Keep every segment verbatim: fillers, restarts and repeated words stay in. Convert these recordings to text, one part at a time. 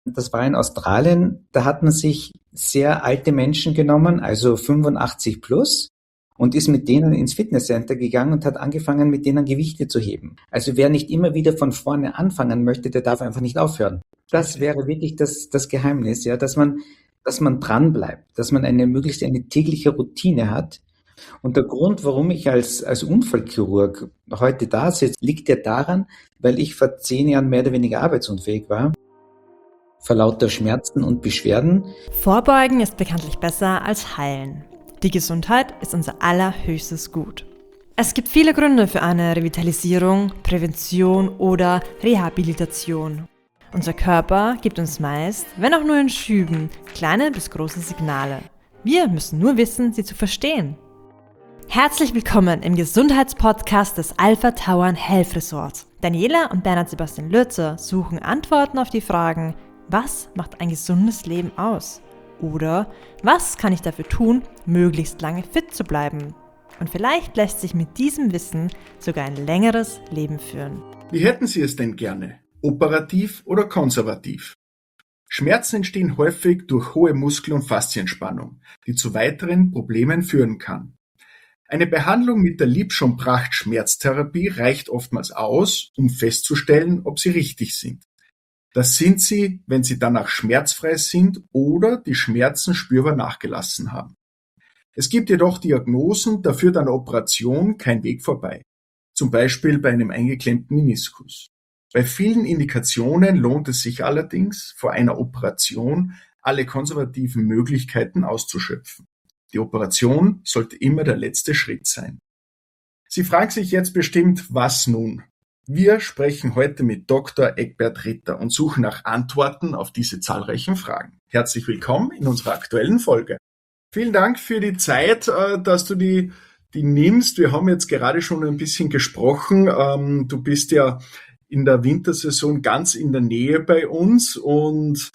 Das war in Australien, da hat man sich sehr alte Menschen genommen, also fünfundachtzig plus, und ist mit denen ins Fitnesscenter gegangen und hat angefangen, mit denen Gewichte zu heben. Also wer nicht immer wieder von vorne anfangen möchte, der darf einfach nicht aufhören. Das wäre wirklich das, das Geheimnis, ja, dass man, dass man dran bleibt, dass man eine möglichst eine tägliche Routine hat. Und der Grund, warum ich als, als Unfallchirurg heute da sitze, liegt ja daran, weil ich vor zehn Jahren mehr oder weniger arbeitsunfähig war. Vor lauter Schmerzen und Beschwerden. Vorbeugen ist bekanntlich besser als heilen. Die Gesundheit ist unser allerhöchstes Gut. Es gibt viele Gründe für eine Revitalisierung, Prävention oder Rehabilitation. Unser Körper gibt uns meist, wenn auch nur in Schüben, kleine bis große Signale. Wir müssen nur wissen, sie zu verstehen. Herzlich willkommen im Gesundheitspodcast des Alpha Tauern Health Resort. Daniela und Bernhard Sebastian Lürzer suchen Antworten auf die Fragen: Was macht ein gesundes Leben aus? Oder was kann ich dafür tun, möglichst lange fit zu bleiben? Und vielleicht lässt sich mit diesem Wissen sogar ein längeres Leben führen. Wie hätten Sie es denn gerne? Operativ oder konservativ? Schmerzen entstehen häufig durch hohe Muskel- und Faszienspannung, die zu weiteren Problemen führen kann. Eine Behandlung mit der Liebscher-Pracht-Schmerztherapie reicht oftmals aus, um festzustellen, ob sie richtig sind. Das sind sie, wenn sie danach schmerzfrei sind oder die Schmerzen spürbar nachgelassen haben. Es gibt jedoch Diagnosen, da führt an der Operation kein Weg vorbei. Zum Beispiel bei einem eingeklemmten Meniskus. Bei vielen Indikationen lohnt es sich allerdings, vor einer Operation alle konservativen Möglichkeiten auszuschöpfen. Die Operation sollte immer der letzte Schritt sein. Sie fragen sich jetzt bestimmt, was nun? Wir sprechen heute mit Doktor Egbert Ritter und suchen nach Antworten auf diese zahlreichen Fragen. Herzlich willkommen in unserer aktuellen Folge. Vielen Dank für die Zeit, dass du die, die nimmst. Wir haben jetzt gerade schon ein bisschen gesprochen. Du bist ja in der Wintersaison ganz in der Nähe bei uns und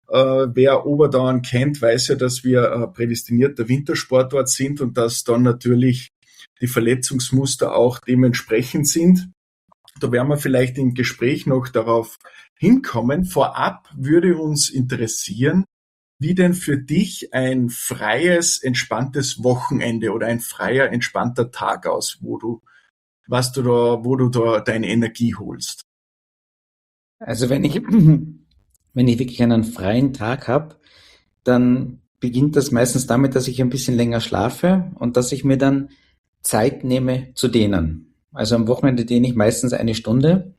wer Oberdauern kennt, weiß ja, dass wir prädestinierter Wintersportort sind und dass dann natürlich die Verletzungsmuster auch dementsprechend sind. Da werden wir vielleicht im Gespräch noch darauf hinkommen. Vorab würde uns interessieren, wie denn für dich ein freies, entspanntes Wochenende oder ein freier, entspannter Tag aus, wo du, was du da, wo du da deine Energie holst. Also wenn ich, wenn ich wirklich einen freien Tag habe, dann beginnt das meistens damit, dass ich ein bisschen länger schlafe und dass ich mir dann Zeit nehme zu dehnen. Also am Wochenende dehne ich meistens eine Stunde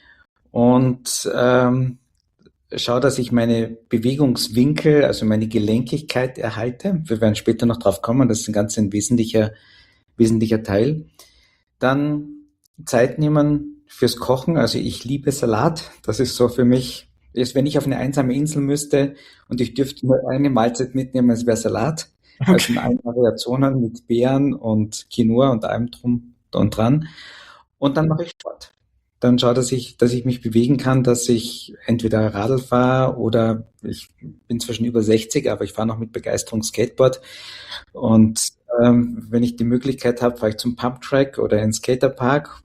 und ähm, schaue, dass ich meine Bewegungswinkel, also meine Gelenkigkeit erhalte. Wir werden später noch drauf kommen, das ist ein ganz ein wesentlicher, wesentlicher Teil. Dann Zeit nehmen fürs Kochen. Also ich liebe Salat. Das ist so für mich, ist, wenn ich auf eine einsame Insel müsste und ich dürfte nur eine Mahlzeit mitnehmen, es wäre Salat. Okay. Also in allen Variationen mit Beeren und Quinoa und allem drum und dran. Und dann mache ich Sport. Dann schaue, dass ich, dass ich mich bewegen kann, dass ich entweder Radl fahre oder ich bin zwischen über sechzig, aber ich fahre noch mit Begeisterung Skateboard. Und ähm, wenn ich die Möglichkeit habe, fahre ich zum Pumptrack oder ins Skaterpark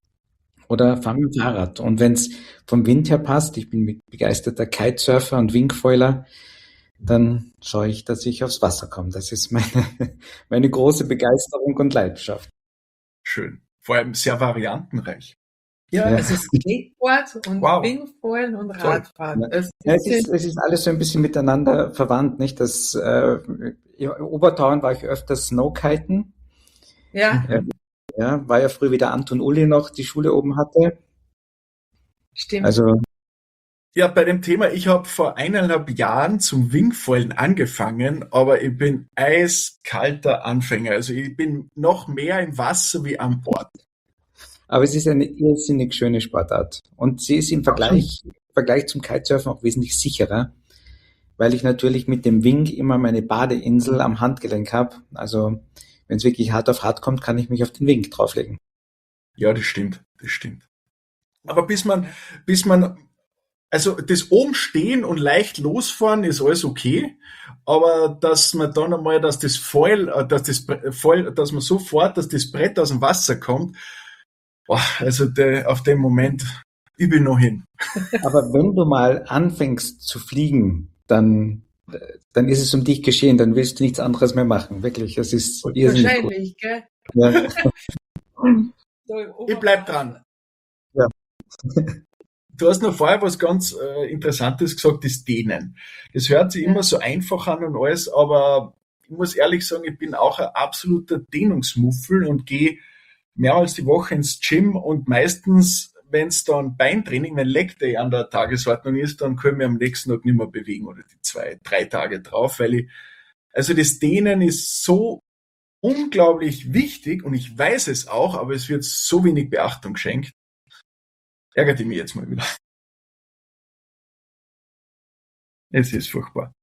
oder fahre mit dem Fahrrad. Und wenn es vom Wind her passt, ich bin mit begeisterter Kitesurfer und Wingfoiler, dann schaue ich, dass ich aufs Wasser komme. Das ist meine, meine große Begeisterung und Leidenschaft. Schön. Vor allem sehr variantenreich. Ja, ja. Es ist Skateboard und wow. Wingfoilen und Radfahren. Es, ja, es, ist, es ist alles so ein bisschen miteinander verwandt, nicht? Das, äh, in Obertauern war ich öfters Snowkiten. Ja. Äh, ja. War ja früher, wie der Anton Uli noch die Schule oben hatte. Stimmt. Also, ja, bei dem Thema, ich habe vor eineinhalb Jahren zum Wingfoilen angefangen, aber ich bin eiskalter Anfänger. Also ich bin noch mehr im Wasser wie an Bord. Aber es ist eine irrsinnig schöne Sportart. Und sie ist im Vergleich, im Vergleich zum Kitesurfen auch wesentlich sicherer, weil ich natürlich mit dem Wing immer meine Badeinsel am Handgelenk habe. Also wenn es wirklich hart auf hart kommt, kann ich mich auf den Wing drauflegen. Ja, das stimmt, das stimmt. Aber bis man, bis man Also das oben stehen und leicht losfahren ist alles okay, aber dass man dann einmal, dass das Foil, dass das Foil, dass man sofort, dass das Brett aus dem Wasser kommt, boah, also de, auf den Moment Ich bin noch hin. Aber wenn du mal anfängst zu fliegen, dann, dann ist es um dich geschehen, dann willst du nichts anderes mehr machen. Wirklich, es ist irrsinnig Wahrscheinlich, gell? Ja. So im Ich bleib dran. Ja. Du hast noch vorher was ganz äh, Interessantes gesagt, das Dehnen. Das hört sich Ja. immer so einfach an und alles, aber ich muss ehrlich sagen, ich bin auch ein absoluter Dehnungsmuffel und gehe mehrmals die Woche ins Gym und meistens, wenn es dann Beintraining, wenn Leg Day an der Tagesordnung ist, dann können wir am nächsten Tag nicht mehr bewegen oder die zwei, drei Tage drauf, weil ich, also das Dehnen ist so unglaublich wichtig und ich weiß es auch, aber es wird so wenig Beachtung geschenkt. Ärgert mich jetzt mal wieder. Es ist furchtbar.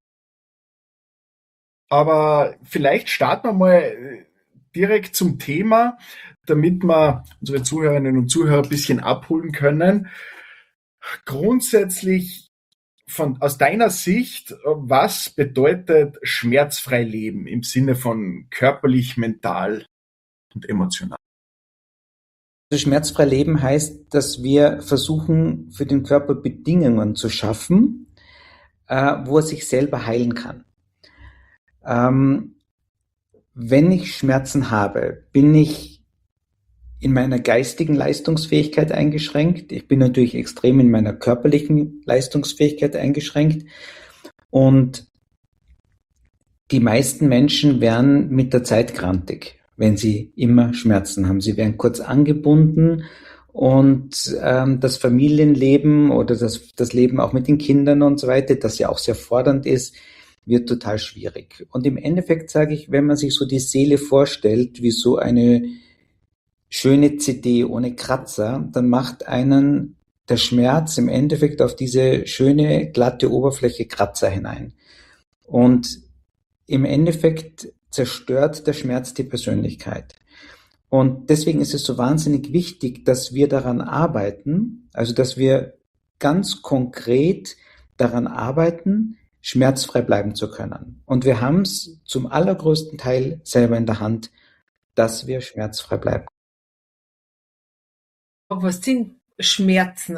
Aber vielleicht starten wir mal direkt zum Thema, damit wir unsere Zuhörerinnen und Zuhörer ein bisschen abholen können. Grundsätzlich von, aus deiner Sicht, was bedeutet schmerzfrei leben im Sinne von körperlich, mental und emotional? Also schmerzfrei leben heißt, dass wir versuchen, für den Körper Bedingungen zu schaffen, äh, wo er sich selber heilen kann. Ähm, wenn ich Schmerzen habe, bin ich in meiner geistigen Leistungsfähigkeit eingeschränkt. Ich bin natürlich extrem in meiner körperlichen Leistungsfähigkeit eingeschränkt. Und die meisten Menschen werden mit der Zeit grantig, wenn sie immer Schmerzen haben. Sie werden kurz angebunden und ähm, das Familienleben oder das, das Leben auch mit den Kindern und so weiter, das ja auch sehr fordernd ist, wird total schwierig. Und im Endeffekt sage ich, wenn man sich so die Seele vorstellt, wie so eine schöne C D ohne Kratzer, dann macht einen der Schmerz im Endeffekt auf diese schöne, glatte Oberfläche Kratzer hinein. Und im Endeffekt zerstört der Schmerz die Persönlichkeit. Und deswegen ist es so wahnsinnig wichtig, dass wir daran arbeiten, also dass wir ganz konkret daran arbeiten, schmerzfrei bleiben zu können. Und wir haben es zum allergrößten Teil selber in der Hand, dass wir schmerzfrei bleiben. Was sind Schmerzen?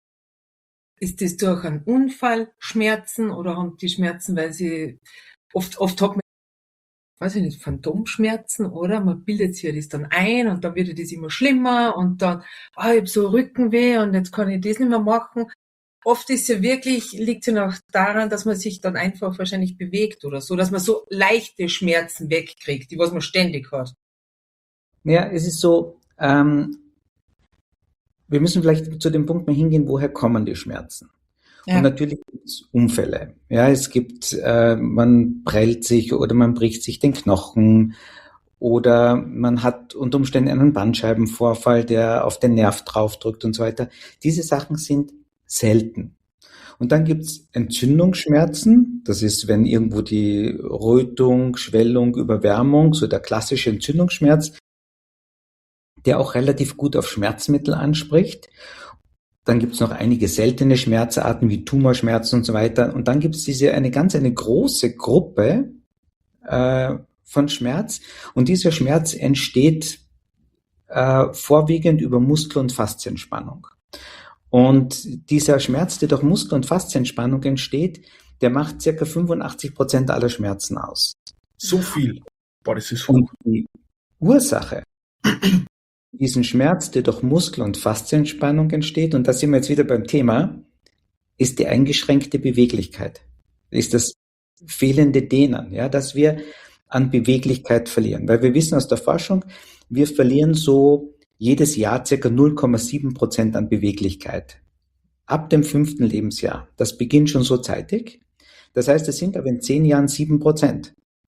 Ist das durch einen Unfall Schmerzen oder haben die Schmerzen, weil sie oft, oft hat man, weiß ich nicht, Phantomschmerzen, oder? Man bildet sich ja das dann ein und dann wird das immer schlimmer und dann, ah, ich habe so Rückenweh und jetzt kann ich das nicht mehr machen. Oft ist ja wirklich, liegt es ja noch daran, dass man sich dann einfach wahrscheinlich bewegt oder so, dass man so leichte Schmerzen wegkriegt, die was man ständig hat. Ja, es ist so, ähm, wir müssen vielleicht zu dem Punkt mal hingehen, woher kommen die Schmerzen? Ja. Und natürlich gibt es Unfälle. Ja, es gibt, äh, man prellt sich oder man bricht sich den Knochen oder man hat unter Umständen einen Bandscheibenvorfall, der auf den Nerv draufdrückt und so weiter. Diese Sachen sind selten. Und dann gibt's Entzündungsschmerzen. Das ist, wenn irgendwo die Rötung, Schwellung, Überwärmung, so der klassische Entzündungsschmerz, der auch relativ gut auf Schmerzmittel anspricht. Dann gibt's noch einige seltene Schmerzarten wie Tumorschmerzen und so weiter. Und dann gibt's diese eine ganz eine große Gruppe äh, von Schmerz. Und dieser Schmerz entsteht äh, vorwiegend über Muskel- und Faszienspannung. Und dieser Schmerz, der durch Muskel- und Faszienspannung entsteht, der macht circa fünfundachtzig Prozent aller Schmerzen aus. So viel. Boah, das ist hoch. Und die Ursache, diesen Schmerz, der durch Muskel- und Faszienspannung entsteht, und da sind wir jetzt wieder beim Thema, ist die eingeschränkte Beweglichkeit. Ist das fehlende Dehnen, ja, dass wir an Beweglichkeit verlieren. Weil wir wissen aus der Forschung, wir verlieren so jedes Jahr circa null Komma sieben Prozent an Beweglichkeit. Ab dem fünften Lebensjahr. Das beginnt schon so zeitig. Das heißt, es sind aber in zehn Jahren sieben Prozent.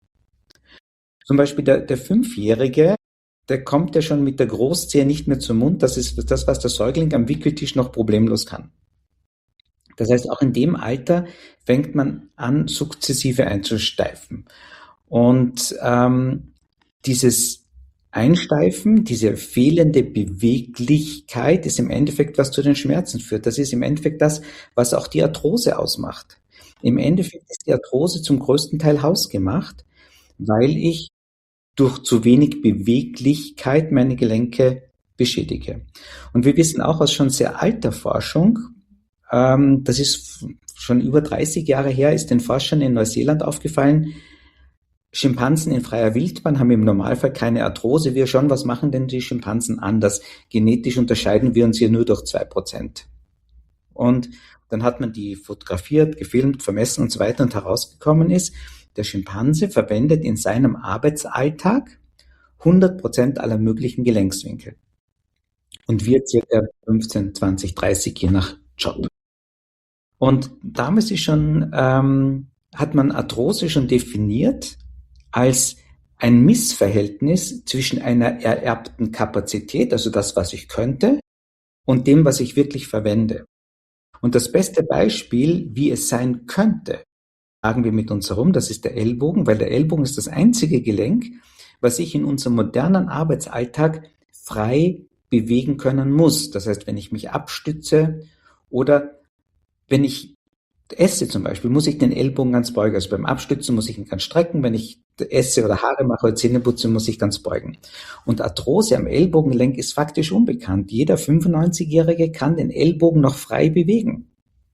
Zum Beispiel der, der Fünfjährige, der kommt ja schon mit der Großzehe nicht mehr zum Mund. Das ist das, was der Säugling am Wickeltisch noch problemlos kann. Das heißt, auch in dem Alter fängt man an, sukzessive einzusteifen. Und ähm, dieses Einsteifen, diese fehlende Beweglichkeit ist im Endeffekt, was zu den Schmerzen führt. Das ist im Endeffekt das, was auch die Arthrose ausmacht. Im Endeffekt ist die Arthrose zum größten Teil hausgemacht, weil ich durch zu wenig Beweglichkeit meine Gelenke beschädige. Und wir wissen auch aus schon sehr alter Forschung, ähm, das ist schon über dreißig Jahre her, ist den Forschern in Neuseeland aufgefallen, Schimpansen in freier Wildbahn haben im Normalfall keine Arthrose. Wir schon, was machen denn die Schimpansen anders? Genetisch unterscheiden wir uns hier nur durch zwei Prozent. Und dann hat man die fotografiert, gefilmt, vermessen und so weiter und herausgekommen ist, der Schimpanse verwendet in seinem Arbeitsalltag hundert Prozent aller möglichen Gelenkswinkel. Und wir circa fünfzehn, zwanzig, dreißig je nach Job. Und damals ist schon, ähm, hat man Arthrose schon definiert als ein Missverhältnis zwischen einer ererbten Kapazität, also das, was ich könnte, und dem, was ich wirklich verwende. Und das beste Beispiel, wie es sein könnte, sagen wir mit uns herum, das ist der Ellbogen, weil der Ellbogen ist das einzige Gelenk, was ich in unserem modernen Arbeitsalltag frei bewegen können muss. Das heißt, wenn ich mich abstütze oder wenn ich esse zum Beispiel, muss ich den Ellbogen ganz beugen. Also beim Abstützen muss ich ihn ganz strecken. Wenn ich esse oder Haare mache oder Zähne putze, muss ich ganz beugen. Und Arthrose am Ellbogengelenk ist faktisch unbekannt. Jeder fünfundneunzigjährige kann den Ellbogen noch frei bewegen.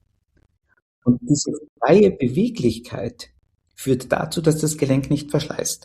Und diese freie Beweglichkeit führt dazu, dass das Gelenk nicht verschleißt.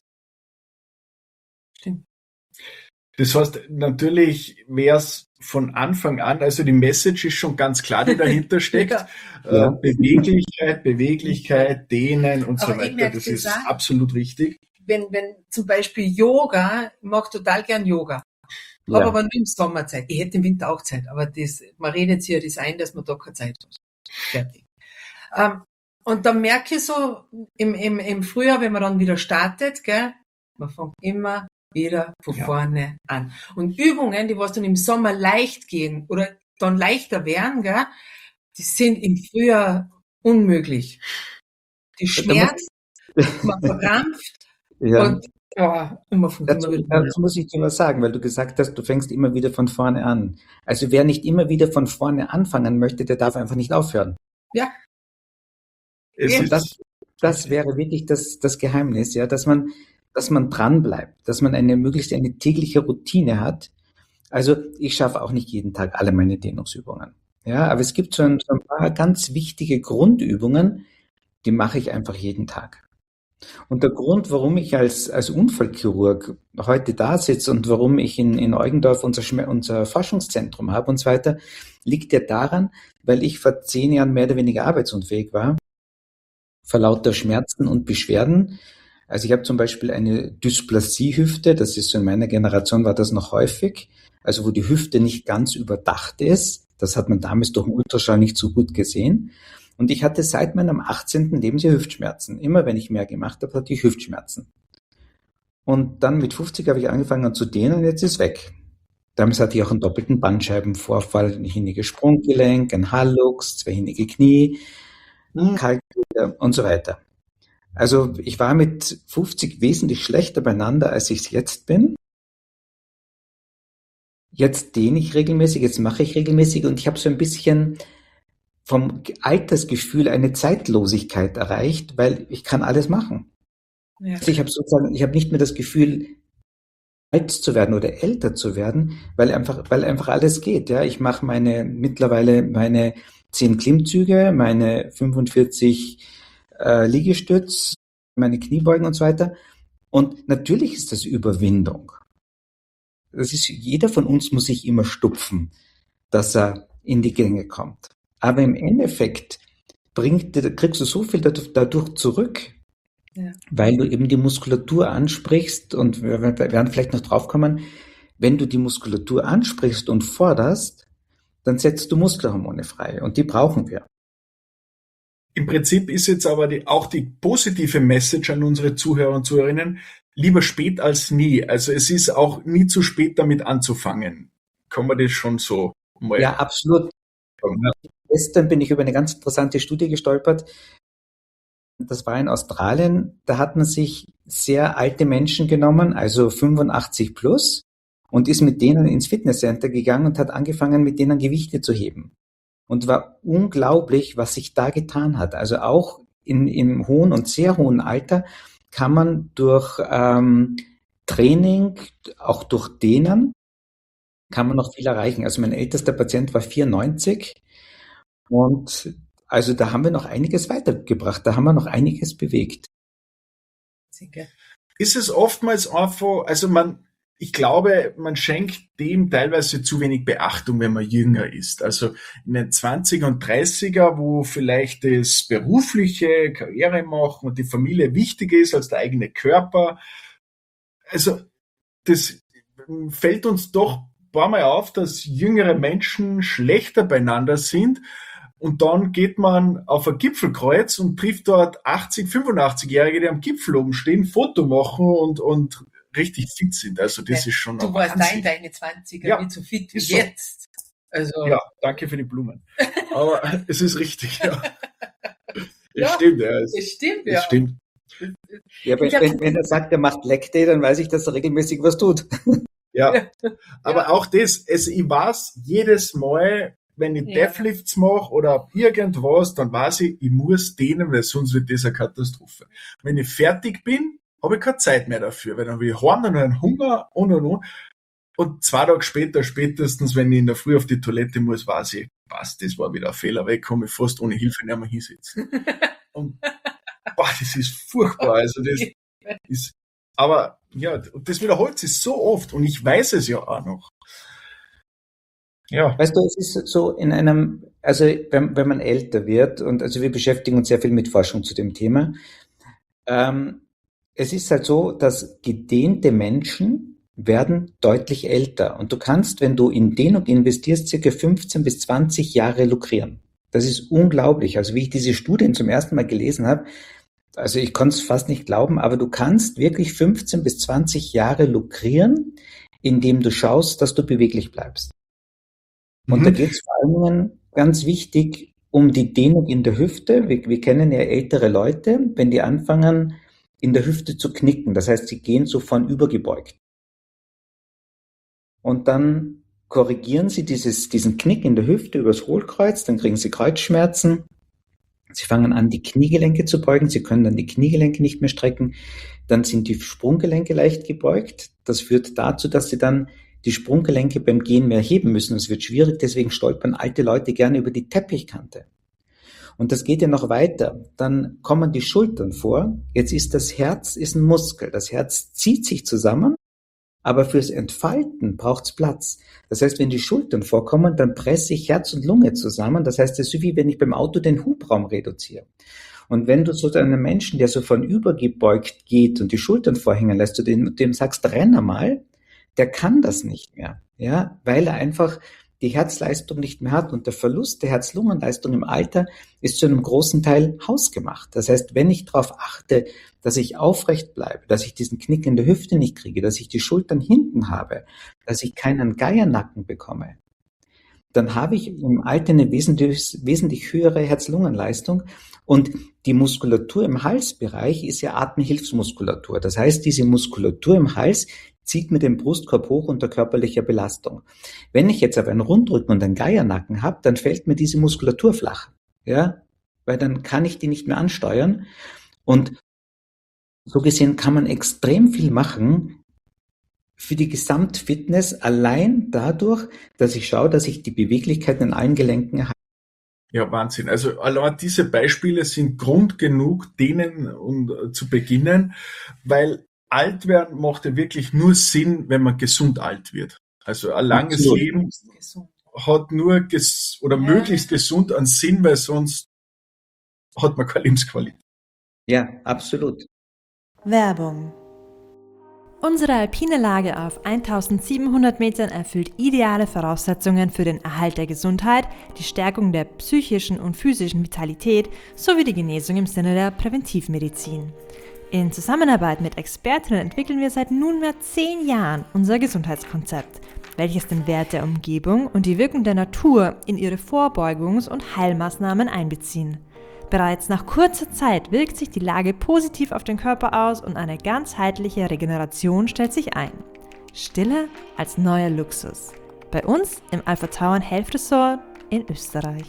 Stimmt. Das heißt, natürlich wäre es von Anfang an, also die Message ist schon ganz klar, die dahinter steckt. ja. Ja. Beweglichkeit, Beweglichkeit, Dehnen und Aber so weiter. Das ist sagen, absolut richtig. Wenn, wenn zum Beispiel Yoga, ich mag total gern Yoga. Ja. Habe aber nur im Sommer Zeit. Ich hätte im Winter auch Zeit, aber das, man redet sich ja das ein, dass man da keine Zeit hat. Fertig. Ähm, und dann merke ich so, im, im, im Frühjahr, wenn man dann wieder startet, gell, man fängt immer wieder von ja. vorne an. Und Übungen, die was dann im Sommer leicht gehen oder dann leichter werden, gell, die sind im Frühjahr unmöglich. Die schmerzt, man verkrampft ja. und, oh, und man fängt dazu, immer wieder dazu muss ich dir was sagen, weil du gesagt hast, du fängst immer wieder von vorne an. Also wer nicht immer wieder von vorne anfangen möchte, der darf einfach nicht aufhören. Ja. Und das, das wäre wirklich das, das Geheimnis, ja, dass man dass man dran bleibt, dass man eine möglichst eine tägliche Routine hat. Also ich schaffe auch nicht jeden Tag alle meine Dehnungsübungen. Ja, aber es gibt so ein, so ein paar ganz wichtige Grundübungen, die mache ich einfach jeden Tag. Und der Grund, warum ich als, als Unfallchirurg heute da sitze und warum ich in, in Eugendorf unser, unser Forschungszentrum habe und so weiter, liegt ja daran, weil ich vor zehn Jahren mehr oder weniger arbeitsunfähig war, vor lauter Schmerzen und Beschwerden. Also ich habe zum Beispiel eine Dysplasie-Hüfte, das ist so in meiner Generation war das noch häufig, also wo die Hüfte nicht ganz überdacht ist. Das hat man damals durch den Ultraschall nicht so gut gesehen. Und ich hatte seit meinem achtzehnten Lebensjahr Hüftschmerzen. Immer wenn ich mehr gemacht habe, hatte ich Hüftschmerzen. Und dann mit fünfzig habe ich angefangen zu dehnen und jetzt ist es weg. Damals hatte ich auch einen doppelten Bandscheibenvorfall, ein hinniges Sprunggelenk, ein Hallux, zwei hinnige Knie, Kalküle und so weiter. Also ich war mit fünfzig wesentlich schlechter beieinander, als ich es jetzt bin. Jetzt dehne ich regelmäßig, jetzt mache ich regelmäßig und ich habe so ein bisschen vom Altersgefühl eine Zeitlosigkeit erreicht, weil ich kann alles machen. Ja. Also ich habe sozusagen, ich habe nicht mehr das Gefühl, alt zu werden oder älter zu werden, weil einfach, weil einfach alles geht. Ja, ich mache meine mittlerweile meine zehn Klimmzüge, meine fünfundvierzig äh, Liegestütz, meine Kniebeugen und so weiter. Und natürlich ist das Überwindung. Das ist, jeder von uns muss sich immer stupfen, dass er in die Gänge kommt. Aber im Endeffekt bringt, kriegst du so viel dadurch zurück, ja. weil du eben die Muskulatur ansprichst und wir werden vielleicht noch drauf kommen, wenn du die Muskulatur ansprichst und forderst, dann setzt du Muskelhormone frei und die brauchen wir. Im Prinzip ist jetzt aber die, auch die positive Message an unsere Zuhörer und Zuhörerinnen, lieber spät als nie. Also es ist auch nie zu spät, damit anzufangen. Kann man das schon so mal... Ja, absolut. Ja. Gestern bin ich über eine ganz interessante Studie gestolpert. Das war in Australien. Da hat man sich sehr alte Menschen genommen, also fünfundachtzig plus, und ist mit denen ins Fitnesscenter gegangen und hat angefangen, mit denen Gewichte zu heben. Und war unglaublich, was sich da getan hat. Also auch in, im hohen und sehr hohen Alter kann man durch ähm, Training, auch durch Dehnen, kann man noch viel erreichen. Also mein ältester Patient war vierundneunzig und also da haben wir noch einiges weitergebracht, da haben wir noch einiges bewegt. Ist es oftmals einfach, also man, ich glaube, man schenkt dem teilweise zu wenig Beachtung, wenn man jünger ist. Also in den zwanziger und dreißiger, wo vielleicht das berufliche Karriere machen und die Familie wichtiger ist als der eigene Körper. Also das fällt uns doch ein paar Mal auf, dass jüngere Menschen schlechter beieinander sind. Und dann geht man auf ein Gipfelkreuz und trifft dort achtzig-, fünfundachtzig-Jährige, die am Gipfel oben stehen, Foto machen und, und richtig fit sind. Also das ja, ist schon Du warst da in deine zwanziger ja, nicht so fit wie so. jetzt. Also ja, danke für die Blumen. Aber es ist richtig, ja. ja, es stimmt, ja. Es, es stimmt, es ja. stimmt. Ja, wenn, wenn, wenn er sagt, er macht Leg Day, dann weiß ich, dass er regelmäßig was tut. Ja, aber auch das, also ich weiß jedes Mal, wenn ich Ja. Deadlifts mache oder irgendwas, dann weiß ich, ich muss dehnen, weil sonst wird das eine Katastrophe. Wenn ich fertig bin, habe ich keine Zeit mehr dafür, weil dann will ich heim, dann habe ich einen Hunger und und und. Und zwei Tage später, spätestens, wenn ich in der Früh auf die Toilette muss, weiß ich, was, das war wieder ein Fehler, weil ich kann mich fast ohne Hilfe nicht mehr hinsetzen. Und boah, das ist furchtbar. Also das ist, aber ja, und das wiederholt sich so oft und ich weiß es ja auch noch. Ja. Weißt du, es ist so in einem, also wenn, wenn man älter wird, und also wir beschäftigen uns sehr viel mit Forschung zu dem Thema, ähm, es ist halt so, dass gedehnte Menschen werden deutlich älter. Und du kannst, wenn du in Dehnung investierst, circa fünfzehn bis zwanzig Jahre lukrieren. Das ist unglaublich. Also wie ich diese Studien zum ersten Mal gelesen habe, also ich konnte es fast nicht glauben, aber du kannst wirklich fünfzehn bis zwanzig Jahre lukrieren, indem du schaust, dass du beweglich bleibst. Und Mhm. da geht es vor allem ganz wichtig um die Dehnung in der Hüfte. Wir, wir kennen ja ältere Leute, wenn die anfangen, in der Hüfte zu knicken. Das heißt, sie gehen so von übergebeugt. Und dann korrigieren sie dieses, diesen Knick in der Hüfte übers Hohlkreuz, dann kriegen sie Kreuzschmerzen. Sie fangen an, die Kniegelenke zu beugen. Sie können dann die Kniegelenke nicht mehr strecken. Dann sind die Sprunggelenke leicht gebeugt. Das führt dazu, dass sie dann die Sprunggelenke beim Gehen mehr heben müssen. Es wird schwierig, deswegen stolpern alte Leute gerne über die Teppichkante. Und das geht ja noch weiter. Dann kommen die Schultern vor. Jetzt ist das Herz ist ein Muskel. Das Herz zieht sich zusammen, aber fürs Entfalten braucht es Platz. Das heißt, wenn die Schultern vorkommen, dann presse ich Herz und Lunge zusammen. Das heißt, das ist so wie wenn ich beim Auto den Hubraum reduziere. Und wenn du so einen Menschen, der so von übergebeugt geht und die Schultern vorhängen lässt, du dem, dem sagst, renn mal, der kann das nicht mehr, ja, weil er einfach die Herzleistung nicht mehr hat und der Verlust der Herz-Lungen-Leistung im Alter ist zu einem großen Teil hausgemacht. Das heißt, wenn ich darauf achte, dass ich aufrecht bleibe, dass ich diesen Knick in der Hüfte nicht kriege, dass ich die Schultern hinten habe, dass ich keinen Geiernacken bekomme, dann habe ich im Alter eine wesentlich, wesentlich höhere Herz-Lungen-Leistung und die Muskulatur im Halsbereich ist ja Atemhilfsmuskulatur. Das heißt, diese Muskulatur im Hals zieht mit dem Brustkorb hoch unter körperlicher Belastung. Wenn ich jetzt aber einen Rundrücken und einen Geiernacken habe, dann fällt mir diese Muskulatur flach, ja, weil dann kann ich die nicht mehr ansteuern und so gesehen kann man extrem viel machen für die Gesamtfitness allein dadurch, dass ich schaue, dass ich die Beweglichkeit in allen Gelenken erhalte. Ja, Wahnsinn. Also allein diese Beispiele sind Grund genug, denen und, uh, zu beginnen, weil alt werden macht ja wirklich nur Sinn, wenn man gesund alt wird. Also ein langes Absolut. Leben hat nur ges- oder Ja. möglichst gesund einen Sinn, weil sonst hat man keine Lebensqualität. Ja, absolut. Werbung. Unsere alpine Lage auf eintausendsiebenhundert Metern erfüllt ideale Voraussetzungen für den Erhalt der Gesundheit, die Stärkung der psychischen und physischen Vitalität sowie die Genesung im Sinne der Präventivmedizin. In Zusammenarbeit mit Expertinnen entwickeln wir seit nunmehr zehn Jahren unser Gesundheitskonzept, welches den Wert der Umgebung und die Wirkung der Natur in ihre Vorbeugungs- und Heilmaßnahmen einbeziehen. Bereits nach kurzer Zeit wirkt sich die Lage positiv auf den Körper aus und eine ganzheitliche Regeneration stellt sich ein. Stille als neuer Luxus. Bei uns im Alpha Tauern Health Resort in Österreich.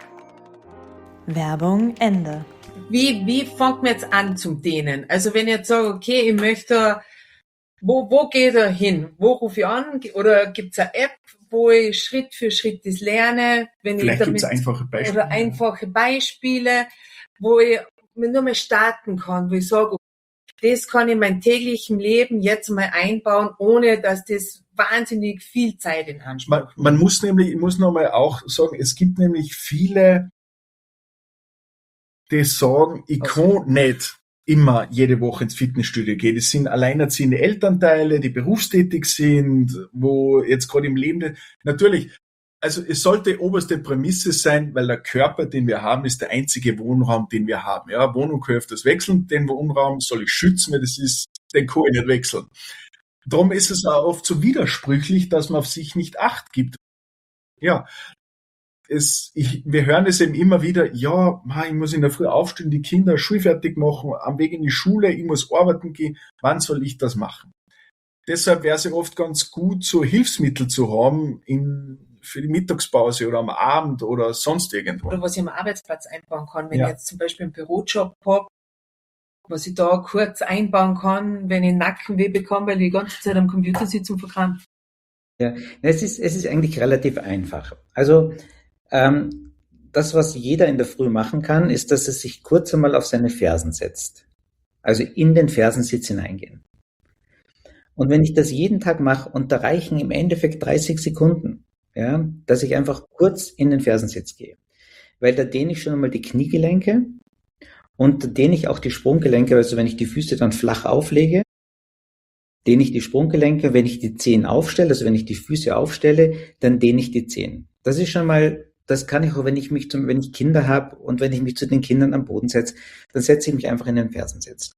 Werbung Ende. Wie, wie fängt man jetzt an zum Dehnen? Also wenn ich jetzt sage, okay, ich möchte wo, wo geht er hin? Wo rufe ich an? Oder gibt's eine App, wo ich Schritt für Schritt das lerne? Wenn Vielleicht ich gibt's damit, einfache Beispiele. oder einfache Beispiele, wo ich nur mal starten kann, wo ich sage, das kann ich in mein täglichen Leben jetzt mal einbauen, ohne dass das wahnsinnig viel Zeit in Anspruch Man, nimmt. man muss nämlich, ich muss noch mal auch sagen, es gibt nämlich viele, die sagen, ich kann nicht immer jede Woche ins Fitnessstudio gehen. Das sind alleinerziehende Elternteile, die berufstätig sind, wo jetzt gerade im Leben, natürlich, also es sollte oberste Prämisse sein, weil der Körper, den wir haben, ist der einzige Wohnraum, den wir haben. Ja, Wohnung kann ich öfters wechseln, den Wohnraum soll ich schützen, weil das ist, den kann ich nicht wechseln. Darum ist es auch oft so widersprüchlich, dass man auf sich nicht Acht gibt. Ja, es, ich, wir hören es eben immer wieder, ja, ma, ich muss in der Früh aufstehen, die Kinder schulfertig machen, am Weg in die Schule, ich muss arbeiten gehen, wann soll ich das machen? Deshalb wäre es ja oft ganz gut, so Hilfsmittel zu haben in, für die Mittagspause oder am Abend oder sonst irgendwo. Oder was ich am Arbeitsplatz einbauen kann, wenn Ja. ich jetzt zum Beispiel einen Bürojob habe, was ich da kurz einbauen kann, wenn ich Nackenweh bekomme, weil ich die ganze Zeit am Computer sitze und verkrampfe. Ja, es ist, es ist eigentlich relativ einfach. Also ähm, das, was jeder in der Früh machen kann, ist, dass er sich kurz einmal auf seine Fersen setzt. Also in den Fersensitz hineingehen. Und wenn ich das jeden Tag mache, und da reichen im Endeffekt dreißig Sekunden, ja, dass ich einfach kurz in den Fersensitz gehe. Weil da dehne ich schon einmal die Kniegelenke und da dehne ich auch die Sprunggelenke, also wenn ich die Füße dann flach auflege, dehne ich die Sprunggelenke, wenn ich die Zehen aufstelle, also wenn ich die Füße aufstelle, dann dehne ich die Zehen. Das ist schon mal, das kann ich auch, wenn ich mich zum, wenn ich Kinder habe und wenn ich mich zu den Kindern am Boden setze, dann setze ich mich einfach in den Fersensitz.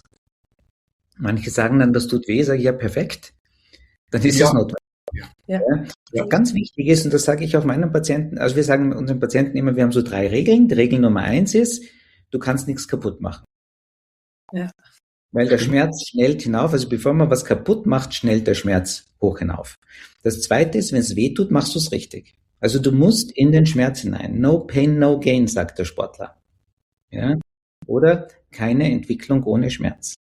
Manche sagen dann, das tut weh, sage ich, ja, perfekt. Dann ist Ja. es notwendig. Ja. Ja. Was ganz wichtig ist, und das sage ich auch meinen Patienten, also wir sagen unseren Patienten immer, wir haben so drei Regeln. Die Regel Nummer eins ist, du kannst nichts kaputt machen. Ja. Weil der Schmerz schnellt hinauf, also bevor man was kaputt macht, schnellt der Schmerz hoch hinauf. Das zweite ist, wenn es weh tut, machst du es richtig. Also du musst in den Schmerz hinein. No pain, no gain, sagt der Sportler. Ja? Oder keine Entwicklung ohne Schmerz.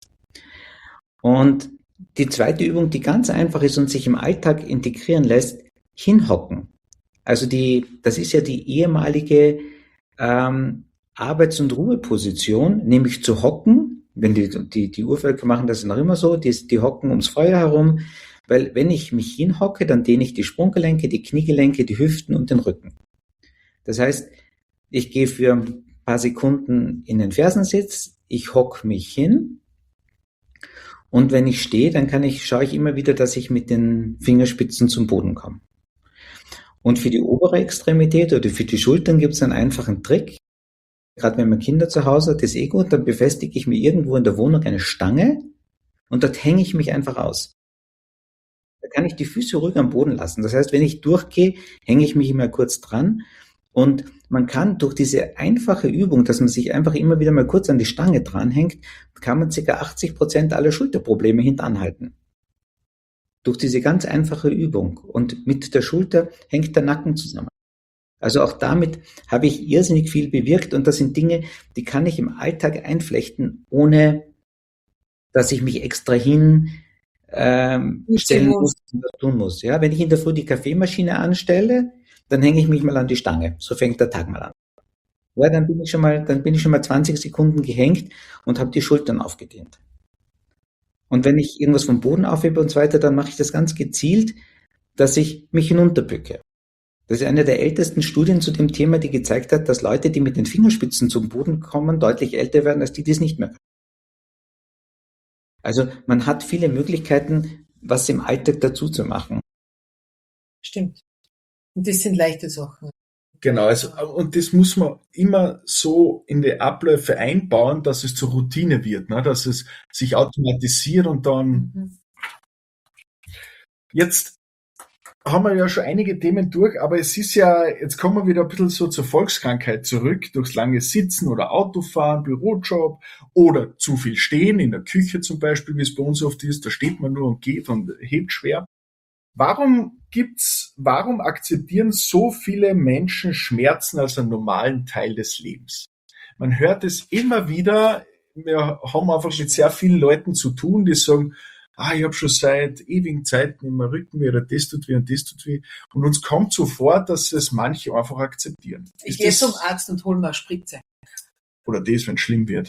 Und die zweite Übung, die ganz einfach ist und sich im Alltag integrieren lässt, hinhocken. Also die, das ist ja die ehemalige ähm, Arbeits- und Ruheposition, nämlich zu hocken. Wenn die, die, die Urvölker machen das noch immer so, die, die hocken ums Feuer herum, weil wenn ich mich hinhocke, dann dehne ich die Sprunggelenke, die Kniegelenke, die Hüften und den Rücken. Das heißt, ich gehe für ein paar Sekunden in den Fersensitz, ich hocke mich hin. Und wenn ich stehe, dann kann ich, schaue ich immer wieder, dass ich mit den Fingerspitzen zum Boden komme. Und für die obere Extremität oder für die Schultern gibt es einen einfachen Trick. Gerade wenn man Kinder zu Hause hat, ist eh gut, dann befestige ich mir irgendwo in der Wohnung eine Stange und dort hänge ich mich einfach aus. Da kann ich die Füße ruhig am Boden lassen. Das heißt, wenn ich durchgehe, hänge ich mich immer kurz dran. Und man kann durch diese einfache Übung, dass man sich einfach immer wieder mal kurz an die Stange dranhängt, kann man ca. achtzig Prozent aller Schulterprobleme hintanhalten. Durch diese ganz einfache Übung. Und mit der Schulter hängt der Nacken zusammen. Also auch damit habe ich irrsinnig viel bewirkt und das sind Dinge, die kann ich im Alltag einflechten, ohne dass ich mich extra hin ähm, stellen muss und das tun muss. Ja, wenn ich in der Früh die Kaffeemaschine anstelle, dann hänge ich mich mal an die Stange. So fängt der Tag mal an. Ja, dann bin ich schon mal, dann bin ich schon mal zwanzig Sekunden gehängt und habe die Schultern aufgedehnt. Und wenn ich irgendwas vom Boden aufhebe und so weiter, dann mache ich das ganz gezielt, dass ich mich hinunterbücke. Das ist eine der ältesten Studien zu dem Thema, die gezeigt hat, dass Leute, die mit den Fingerspitzen zum Boden kommen, deutlich älter werden, als die, die es nicht mehr können. Also man hat viele Möglichkeiten, was im Alltag dazu zu machen. Stimmt. Und das sind leichte Sachen. Genau, also, und das muss man immer so in die Abläufe einbauen, dass es zur Routine wird, ne? Dass es sich automatisiert und dann Mhm. jetzt haben wir ja schon einige Themen durch, aber es ist ja, jetzt kommen wir wieder ein bisschen so zur Volkskrankheit zurück, durchs lange Sitzen oder Autofahren, Bürojob oder zu viel Stehen, in der Küche zum Beispiel, wie es bei uns oft ist, da steht man nur und geht und hebt schwer. Warum gibt's, warum akzeptieren so viele Menschen Schmerzen als einen normalen Teil des Lebens? Man hört es immer wieder, wir haben einfach mit sehr vielen Leuten zu tun, die sagen, ah, ich habe schon seit ewigen Zeiten immer Rücken weh oder das tut weh und das tut weh. Und uns kommt so vor, dass es manche einfach akzeptieren. Ich Ist gehe das- zum Arzt und hole mir eine Spritze. Oder das, wenn es schlimm wird.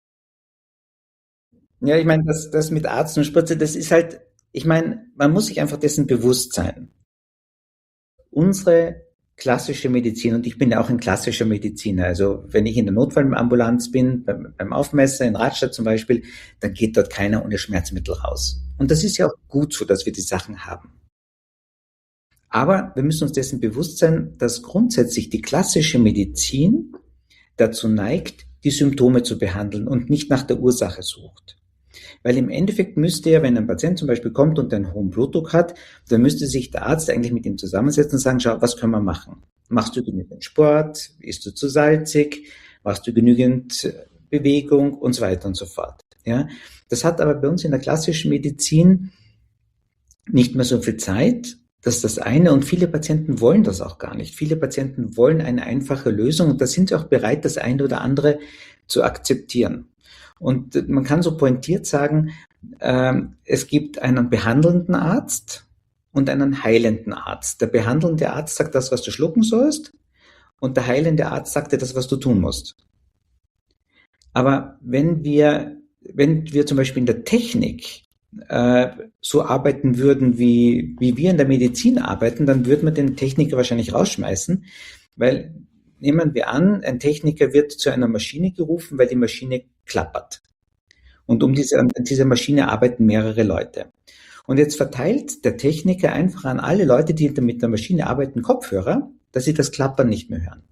Ja, ich meine, das, das mit Arzt und Spritze, das ist halt, ich meine, man muss sich einfach dessen bewusst sein. Unsere klassische Medizin, und ich bin ja auch ein klassischer Mediziner, also wenn ich in der Notfallambulanz bin, beim, beim Aufmesser in Radstadt zum Beispiel, dann geht dort keiner ohne Schmerzmittel raus. Und das ist ja auch gut so, dass wir die Sachen haben. Aber wir müssen uns dessen bewusst sein, dass grundsätzlich die klassische Medizin dazu neigt, die Symptome zu behandeln und nicht nach der Ursache sucht. Weil im Endeffekt müsste ja, wenn ein Patient zum Beispiel kommt und einen hohen Blutdruck hat, dann müsste sich der Arzt eigentlich mit ihm zusammensetzen und sagen, schau, was können wir machen? Machst du genügend Sport? Isst du zu salzig? Machst du genügend Bewegung? Und so weiter und so fort. Ja, das hat aber bei uns in der klassischen Medizin nicht mehr so viel Zeit. Das ist das eine, und viele Patienten wollen das auch gar nicht. Viele Patienten wollen eine einfache Lösung, und da sind sie auch bereit, das eine oder andere zu akzeptieren. Und man kann so pointiert sagen, ähm, es gibt einen behandelnden Arzt und einen heilenden Arzt. Der behandelnde Arzt sagt das, was du schlucken sollst, und der heilende Arzt sagt dir das, was du tun musst. Aber wenn wir, wenn wir zum Beispiel in der Technik äh, so arbeiten würden, wie, wie wir in der Medizin arbeiten, dann würde man den Techniker wahrscheinlich rausschmeißen, weil nehmen wir an, ein Techniker wird zu einer Maschine gerufen, weil die Maschine klappert. Und um diese, an dieser Maschine arbeiten mehrere Leute. Und jetzt verteilt der Techniker einfach an alle Leute, die mit der Maschine arbeiten, Kopfhörer, dass sie das Klappern nicht mehr hören.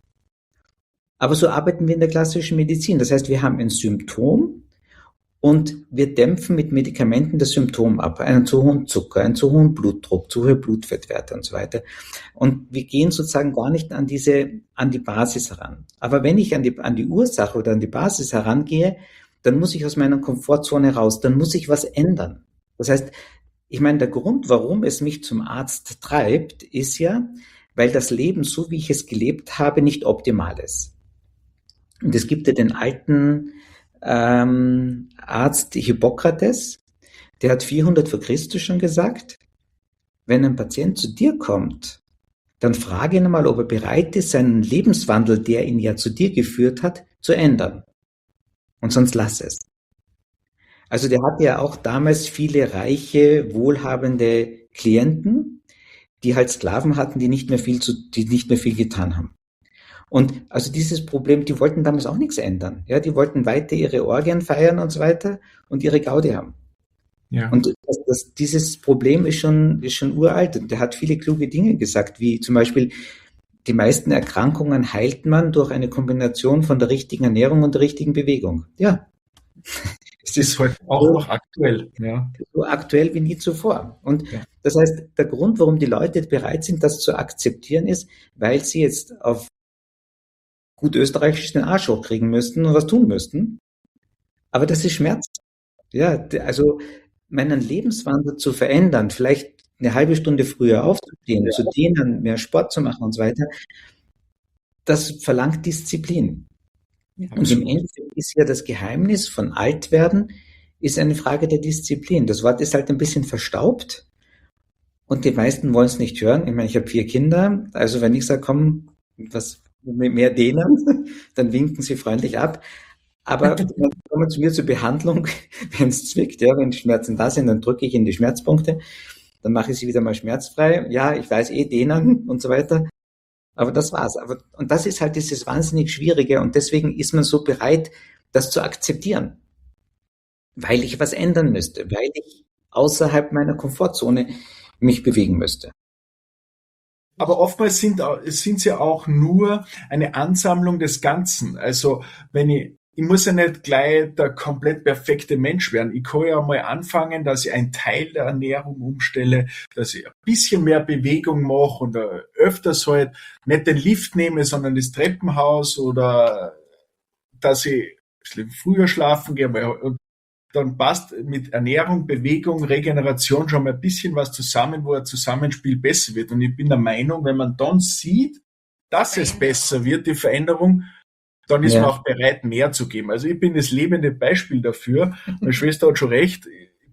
Aber so arbeiten wir in der klassischen Medizin. Das heißt, wir haben ein Symptom und wir dämpfen mit Medikamenten das Symptom ab. Einen zu hohen Zucker, einen zu hohen Blutdruck, zu hohe Blutfettwerte und so weiter. Und wir gehen sozusagen gar nicht an diese, an die Basis heran. Aber wenn ich an die, an die Ursache oder an die Basis herangehe, dann muss ich aus meiner Komfortzone raus, dann muss ich was ändern. Das heißt, ich meine, der Grund, warum es mich zum Arzt treibt, ist ja, weil das Leben, so wie ich es gelebt habe, nicht optimal ist. Und es gibt ja den alten ähm, Arzt Hippokrates, der hat vierhundert vor Christus schon gesagt, wenn ein Patient zu dir kommt, dann frage ihn mal, ob er bereit ist, seinen Lebenswandel, der ihn ja zu dir geführt hat, zu ändern. Und sonst lass es. Also der hatte ja auch damals viele reiche, wohlhabende Klienten, die halt Sklaven hatten, die nicht mehr viel zu, die nicht mehr viel getan haben. Und also dieses Problem, die wollten damals auch nichts ändern. Ja, die wollten weiter ihre Orgien feiern und so weiter und ihre Gaudi haben. Ja. Und das, das, dieses Problem ist schon, ist schon uralt. Und der hat viele kluge Dinge gesagt, wie zum Beispiel, die meisten Erkrankungen heilt man durch eine Kombination von der richtigen Ernährung und der richtigen Bewegung. Ja. Es ist halt auch noch aktuell. Ja. So aktuell wie nie zuvor. Und Ja. das heißt, der Grund, warum die Leute bereit sind, das zu akzeptieren, ist, weil sie jetzt auf gut österreichisch den Arsch hochkriegen müssten und was tun müssten. Aber das ist Schmerz. Ja, d- also meinen Lebenswandel zu verändern, vielleicht eine halbe Stunde früher aufzustehen, Ja. zu dehnen, mehr Sport zu machen und so weiter, das verlangt Disziplin. Und im Absolut. Endeffekt ist ja das Geheimnis von Altwerden, ist eine Frage der Disziplin. Das Wort ist halt ein bisschen verstaubt und die meisten wollen es nicht hören. Ich meine, ich habe vier Kinder, also wenn ich sage, komm, was mehr dehnen, dann winken sie freundlich ab. Aber dann kommen zu mir zur Behandlung, wenn es zwickt, ja, wenn die Schmerzen da sind, dann drücke ich in die Schmerzpunkte, dann mache ich sie wieder mal schmerzfrei. Ja, ich weiß eh, dehnen und so weiter. Aber das war's. Aber, und das ist halt dieses wahnsinnig Schwierige, und deswegen ist man so bereit, das zu akzeptieren. Weil ich was ändern müsste, weil ich außerhalb meiner Komfortzone mich bewegen müsste. Aber oftmals sind au- sind sie auch nur eine Ansammlung des Ganzen. Also wenn ich, ich muss ja nicht gleich der komplett perfekte Mensch werden. Ich kann ja mal anfangen, dass ich einen Teil der Ernährung umstelle, dass ich ein bisschen mehr Bewegung mache und äh, öfters halt nicht den Lift nehme, sondern das Treppenhaus, oder dass ich früher schlafen gehe. weil- Und dann passt mit Ernährung, Bewegung, Regeneration schon mal ein bisschen was zusammen, wo ein Zusammenspiel besser wird. Und ich bin der Meinung, wenn man dann sieht, dass es besser wird, die Veränderung, dann ist Ja. man auch bereit, mehr zu geben. Also ich bin das lebende Beispiel dafür. Meine Schwester hat schon recht. Ich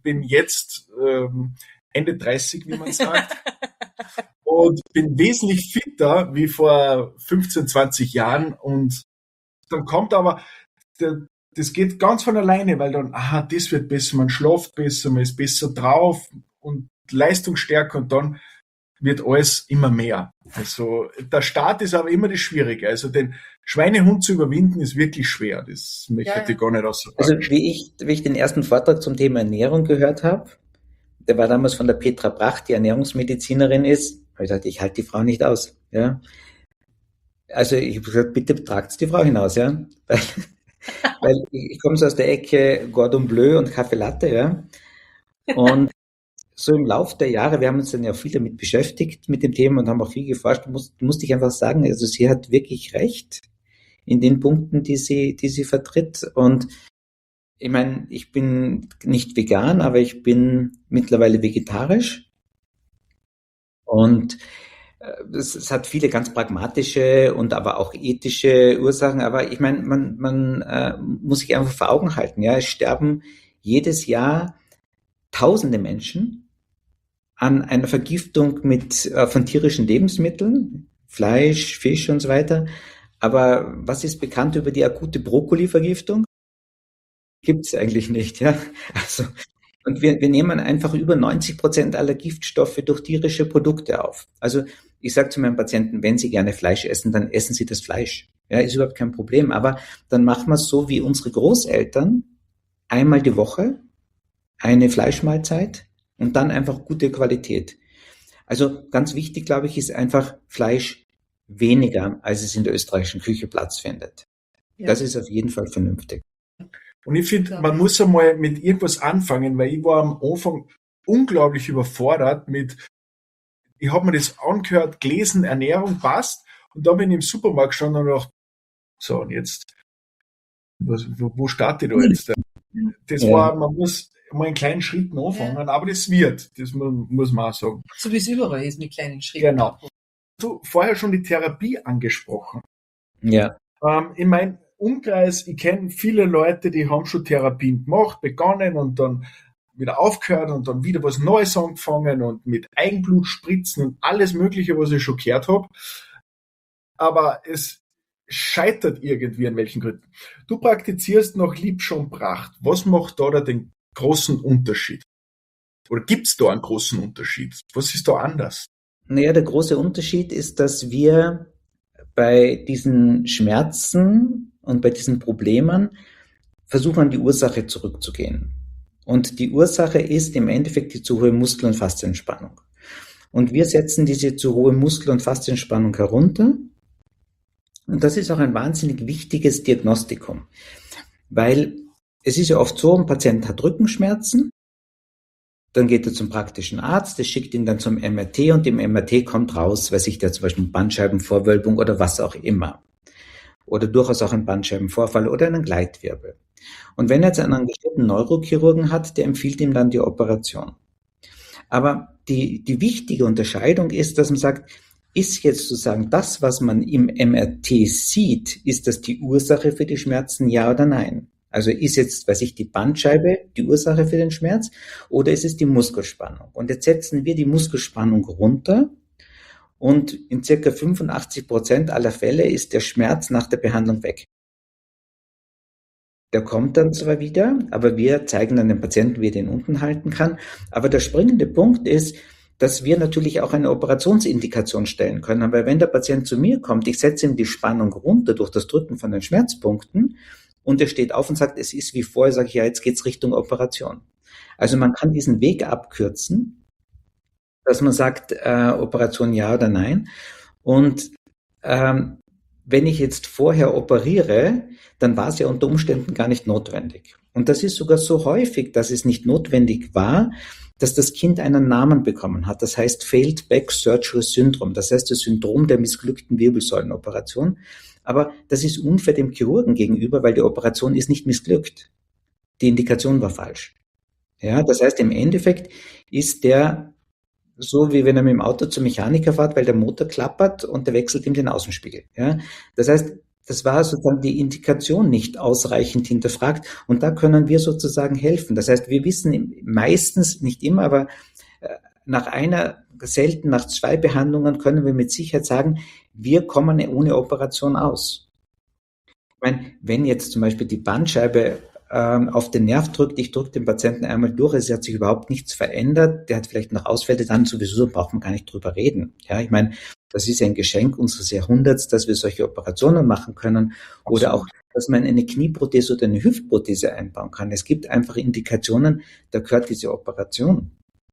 bin jetzt ähm, Ende dreißig, wie man sagt, und bin wesentlich fitter wie vor fünfzehn, zwanzig Jahren. Und dann kommt aber, der, das geht ganz von alleine, weil dann, aha, das wird besser, man schläft besser, man ist besser drauf und leistungsstärker und dann wird alles immer mehr. Also der Start ist aber immer das Schwierige. Also den Schweinehund zu überwinden ist wirklich schwer. Das möchte Ja, ja. ich gar nicht aussagen. Also wie ich, wie ich den ersten Vortrag zum Thema Ernährung gehört habe, der war damals von der Petra Bracht, die Ernährungsmedizinerin ist, habe ich gesagt, ich halte die Frau nicht aus. Ja. Also ich habe gesagt, bitte tragt die Frau hinaus, ja. Weil, weil ich, ich komme so aus der Ecke Cordon Bleu und Kaffee Latte, ja. Und so im Lauf der Jahre, wir haben uns dann ja viel damit beschäftigt mit dem Thema und haben auch viel geforscht, muss, musste ich einfach sagen, also sie hat wirklich recht in den Punkten, die sie, die sie vertritt. Und ich meine, ich bin nicht vegan, aber ich bin mittlerweile vegetarisch. Und äh, es, es hat viele ganz pragmatische und aber auch ethische Ursachen. Aber ich meine, man, man äh, muss sich einfach vor Augen halten. Ja, es sterben jedes Jahr tausende Menschen an einer Vergiftung mit, äh, von tierischen Lebensmitteln, Fleisch, Fisch und so weiter. Aber was ist bekannt über die akute Brokkoli-Vergiftung? Gibt es eigentlich nicht, ja. Also, und wir, wir nehmen einfach über neunzig Prozent aller Giftstoffe durch tierische Produkte auf. Also ich sage zu meinen Patienten, wenn sie gerne Fleisch essen, dann essen sie das Fleisch. Ja, ist überhaupt kein Problem. Aber dann machen wir es so wie unsere Großeltern, einmal die Woche eine Fleischmahlzeit und dann einfach gute Qualität. Also ganz wichtig, glaube ich, ist einfach Fleisch weniger, als es in der österreichischen Küche Platz findet. Ja. Das ist auf jeden Fall vernünftig. Und ich finde, man muss einmal mit irgendwas anfangen, weil ich war am Anfang unglaublich überfordert mit, ich habe mir das angehört, gelesen, Ernährung passt, und dann bin ich im Supermarkt gestanden und dachte, so, und jetzt, was, wo, wo starte ich da jetzt? Das Ja. war, man muss mal in kleinen Schritten anfangen, Ja. aber das wird, das mu- muss man auch sagen. So wie es überall ist, mit kleinen Schritten. Genau. Du vorher schon die Therapie angesprochen. Ja. Ähm, in meinem Umkreis, ich kenne viele Leute, die haben schon Therapien gemacht, begonnen und dann wieder aufgehört und dann wieder was Neues angefangen und mit Eigenblut spritzen und alles Mögliche, was ich schon gehört habe. Aber es scheitert irgendwie an welchen Gründen. Du praktizierst nach Liebsch und Pracht. Was macht da, da den großen Unterschied? Oder gibt es da einen großen Unterschied? Was ist da anders? Naja, der große Unterschied ist, dass wir bei diesen Schmerzen und bei diesen Problemen versuchen, an die Ursache zurückzugehen. Und die Ursache ist im Endeffekt die zu hohe Muskel- und Faszienspannung. Und wir setzen diese zu hohe Muskel- und Faszienspannung herunter. Und das ist auch ein wahnsinnig wichtiges Diagnostikum, weil es ist ja oft so, ein Patient hat Rückenschmerzen, dann geht er zum praktischen Arzt, der schickt ihn dann zum M R T und im M R T kommt raus, weiß ich, der zum Beispiel Bandscheibenvorwölbung oder was auch immer. Oder durchaus auch ein Bandscheibenvorfall oder einen Gleitwirbel. Und wenn er jetzt einen engagierten Neurochirurgen hat, der empfiehlt ihm dann die Operation. Aber die, die wichtige Unterscheidung ist, dass man sagt, ist jetzt sozusagen das, was man im M R T sieht, ist das die Ursache für die Schmerzen, ja oder nein? Also ist jetzt, weiß ich, die Bandscheibe die Ursache für den Schmerz oder ist es die Muskelspannung? Und jetzt setzen wir die Muskelspannung runter und in circa fünfundachtzig Prozent aller Fälle ist der Schmerz nach der Behandlung weg. Der kommt dann zwar wieder, aber wir zeigen dann dem Patienten, wie er den unten halten kann. Aber der springende Punkt ist, dass wir natürlich auch eine Operationsindikation stellen können. Weil wenn der Patient zu mir kommt, ich setze ihm die Spannung runter durch das Drücken von den Schmerzpunkten und er steht auf und sagt, es ist wie vorher, sage ich, ja, jetzt geht's Richtung Operation. Also man kann diesen Weg abkürzen, dass man sagt, äh, Operation ja oder nein. Und ähm, wenn ich jetzt vorher operiere, dann war es ja unter Umständen gar nicht notwendig. Und das ist sogar so häufig, dass es nicht notwendig war, dass das Kind einen Namen bekommen hat. Das heißt Failed Back Surgery Syndrome. Das heißt das Syndrom der missglückten Wirbelsäulenoperation. Aber das ist unfair dem Chirurgen gegenüber, weil die Operation ist nicht missglückt. Die Indikation war falsch. Ja, das heißt, im Endeffekt ist der so, wie wenn er mit dem Auto zum Mechaniker fährt, weil der Motor klappert und der wechselt ihm den Außenspiegel. Ja, das heißt, das war sozusagen die Indikation nicht ausreichend hinterfragt und da können wir sozusagen helfen. Das heißt, wir wissen meistens, nicht immer, aber äh, nach einer, selten nach zwei Behandlungen können wir mit Sicherheit sagen, wir kommen ohne Operation aus. Ich meine, wenn jetzt zum Beispiel die Bandscheibe ähm, auf den Nerv drückt, ich drücke den Patienten einmal durch, es hat sich überhaupt nichts verändert, der hat vielleicht noch Ausfälle, dann sowieso braucht man gar nicht drüber reden. Ja, ich meine, das ist ein Geschenk unseres Jahrhunderts, dass wir solche Operationen machen können oder auch, dass man eine Knieprothese oder eine Hüftprothese einbauen kann. Es gibt einfach Indikationen, da gehört diese Operation.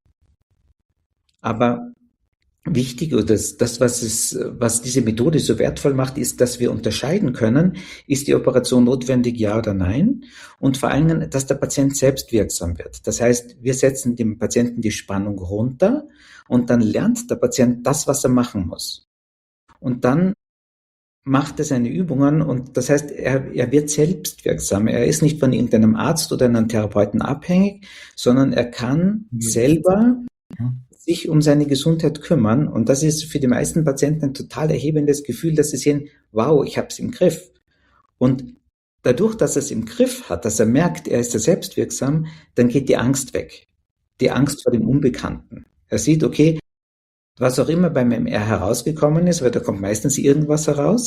Aber wichtig oder das, das was, es, was diese Methode so wertvoll macht, ist, dass wir unterscheiden können, ist die Operation notwendig, ja oder nein? Und vor allem, dass der Patient selbst wirksam wird. Das heißt, wir setzen dem Patienten die Spannung runter und dann lernt der Patient das, was er machen muss. Und dann macht er seine Übungen und das heißt, er, er wird selbst wirksam. Er ist nicht von irgendeinem Arzt oder einem Therapeuten abhängig, sondern er kann mhm. selber sich um seine Gesundheit kümmern. Und das ist für die meisten Patienten ein total erhebendes Gefühl, dass sie sehen, wow, ich habe es im Griff. Und dadurch, dass er es im Griff hat, dass er merkt, er ist ja selbstwirksam, dann geht die Angst weg. Die Angst vor dem Unbekannten. Er sieht, okay, was auch immer beim M R herausgekommen ist, weil da kommt meistens irgendwas heraus.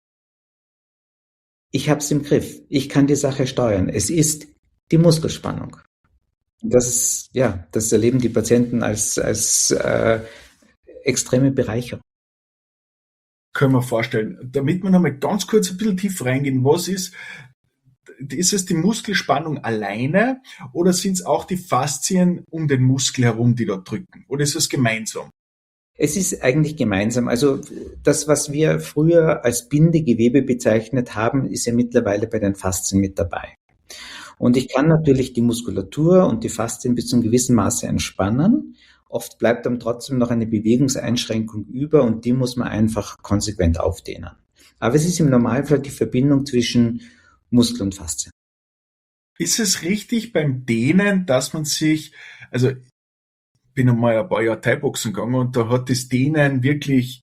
Ich habe es im Griff. Ich kann die Sache steuern. Es ist die Muskelspannung. Das ist, ja, das erleben die Patienten als, als äh, extreme Bereicherung. Können wir vorstellen. Damit wir nochmal ganz kurz ein bisschen tief reingehen, was ist, ist es die Muskelspannung alleine oder sind es auch die Faszien um den Muskel herum, die da drücken? Oder ist es gemeinsam? Es ist eigentlich gemeinsam. Also das, was wir früher als Bindegewebe bezeichnet haben, ist ja mittlerweile bei den Faszien mit dabei. Und ich kann natürlich die Muskulatur und die Faszien bis zu einem gewissen Maße entspannen. Oft bleibt dann trotzdem noch eine Bewegungseinschränkung über und die muss man einfach konsequent aufdehnen. Aber es ist im Normalfall die Verbindung zwischen Muskel und Faszien. Ist es richtig beim Dehnen, dass man sich, also ich bin einmal ein paar Jahre Thai-Boxen gegangen und da hat das Dehnen wirklich,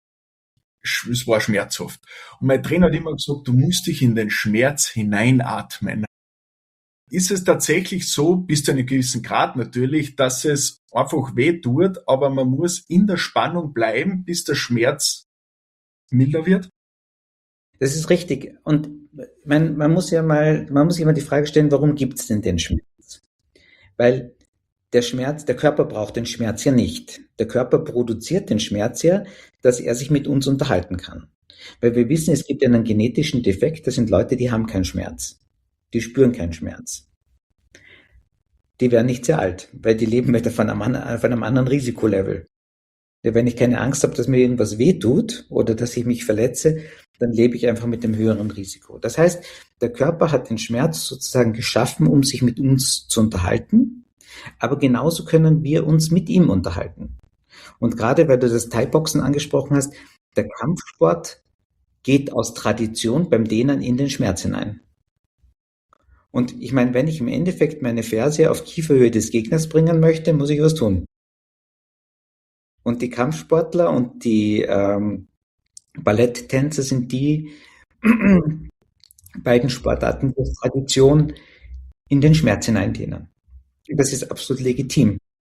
es war schmerzhaft. Und mein Trainer hat immer gesagt, du musst dich in den Schmerz hineinatmen. Ist es tatsächlich so, bis zu einem gewissen Grad natürlich, dass es einfach weh tut, aber man muss in der Spannung bleiben, bis der Schmerz milder wird? Das ist richtig. Und man, man muss ja mal, man muss sich mal die Frage stellen, warum gibt es denn den Schmerz? Weil der Schmerz, der Körper braucht den Schmerz ja nicht. Der Körper produziert den Schmerz ja, dass er sich mit uns unterhalten kann. Weil wir wissen, es gibt einen genetischen Defekt, das sind Leute, die haben keinen Schmerz. Die spüren keinen Schmerz. Die werden nicht sehr alt, weil die leben mit von einem, von einem anderen Risikolevel. Wenn ich keine Angst habe, dass mir irgendwas wehtut oder dass ich mich verletze, dann lebe ich einfach mit dem höheren Risiko. Das heißt, der Körper hat den Schmerz sozusagen geschaffen, um sich mit uns zu unterhalten, aber genauso können wir uns mit ihm unterhalten. Und gerade weil du das Thai-Boxen angesprochen hast, der Kampfsport geht aus Tradition beim Dehnen in den Schmerz hinein. Und ich meine, wenn ich im Endeffekt meine Ferse auf Kieferhöhe des Gegners bringen möchte, muss ich was tun. Und die Kampfsportler und die ähm, Balletttänzer sind die beiden Sportarten, die aus Tradition in den Schmerz hineindehnen. Das ist absolut legitim.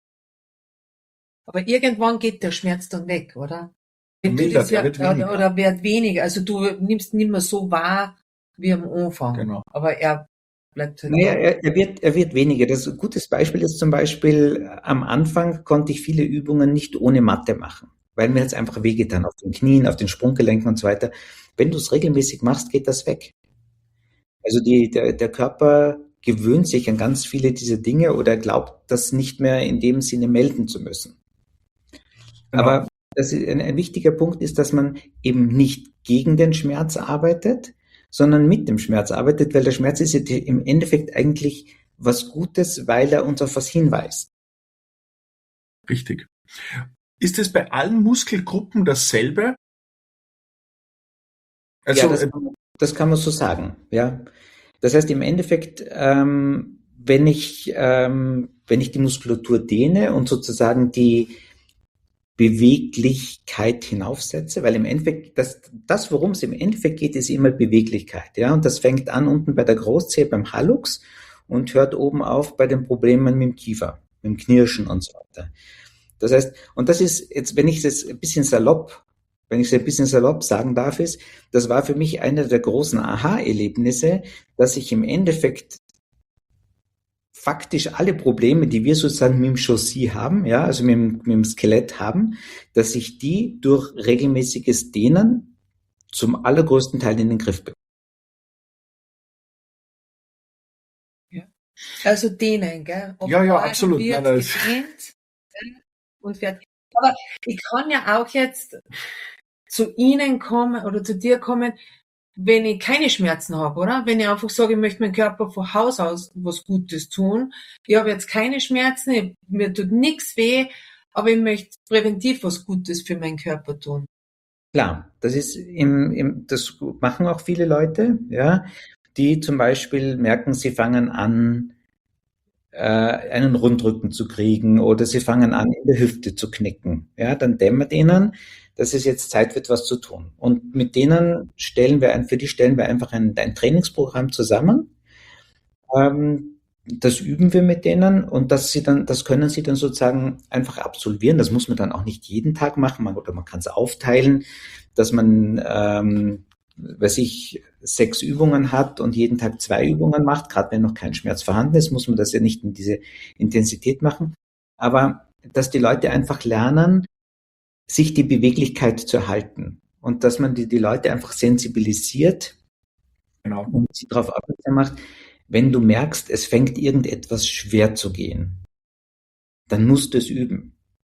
Aber irgendwann geht der Schmerz dann weg, oder? Milder, ja, wird oder, oder wird weniger. Also du nimmst nicht mehr so wahr wie am Anfang. Genau. Aber er bleibt halt. Naja, er, er, wird, er wird weniger. Das ein gutes Beispiel ist zum Beispiel, am Anfang konnte ich viele Übungen nicht ohne Matte machen, weil mir jetzt einfach wehgetan auf den Knien, auf den Sprunggelenken und so weiter. Wenn du es regelmäßig machst, geht das weg. Also die, der, der Körper gewöhnt sich an ganz viele dieser Dinge oder glaubt, das nicht mehr in dem Sinne melden zu müssen. Genau. Aber das ist ein, ein wichtiger Punkt ist, dass man eben nicht gegen den Schmerz arbeitet, sondern mit dem Schmerz arbeitet, weil der Schmerz ist ja im Endeffekt eigentlich was Gutes, weil er uns auf was hinweist. Richtig. Ist es bei allen Muskelgruppen dasselbe? Also, ja, das, das kann man so sagen, ja. Das heißt im Endeffekt, ähm, wenn ich, ähm, wenn ich die Muskulatur dehne und sozusagen die, Beweglichkeit hinaufsetze, weil im Endeffekt, das, das worum es im Endeffekt geht, ist immer Beweglichkeit, ja, und das fängt an unten bei der Großzehe beim Hallux und hört oben auf bei den Problemen mit dem Kiefer, mit dem Knirschen und so weiter. Das heißt, und das ist jetzt, wenn ich es ein bisschen salopp, wenn ich es ein bisschen salopp sagen darf, ist, das war für mich einer der großen Aha-Erlebnisse, dass ich im Endeffekt faktisch alle Probleme, die wir sozusagen mit dem Chaussee haben, ja, also mit dem, mit dem Skelett haben, dass ich die durch regelmäßiges Dehnen zum allergrößten Teil in den Griff bekomme. Ja. Also dehnen, gell? Ob Ja, ja, Arm absolut. Wird Nein, das- gedehnt, und fertig. Aber ich kann ja auch jetzt zu Ihnen kommen oder zu dir kommen, wenn ich keine Schmerzen habe, oder? Wenn ich einfach sage, ich möchte meinem Körper von Haus aus was Gutes tun. Ich habe jetzt keine Schmerzen, ich, mir tut nichts weh, aber ich möchte präventiv was Gutes für meinen Körper tun. Klar, das ist im, im, das machen auch viele Leute, ja, die zum Beispiel merken, sie fangen an, äh, einen Rundrücken zu kriegen oder sie fangen an, in der Hüfte zu knicken. Ja, dann dämmert ihnen, dass es jetzt Zeit wird, was zu tun. Und mit denen stellen wir ein, für die stellen wir einfach ein, ein Trainingsprogramm zusammen. Ähm, das üben wir mit denen und das sie dann, das können sie dann sozusagen einfach absolvieren. Das muss man dann auch nicht jeden Tag machen, man, oder man kann es aufteilen, dass man, ähm, weiß ich, sechs Übungen hat und jeden Tag zwei Übungen macht. Gerade wenn noch kein Schmerz vorhanden ist, muss man das ja nicht in diese Intensität machen. Aber dass die Leute einfach lernen, sich die Beweglichkeit zu erhalten und dass man die, die Leute einfach sensibilisiert Genau. und sie darauf aufmerksam macht, wenn du merkst, es fängt irgendetwas schwer zu gehen, dann musst du es üben.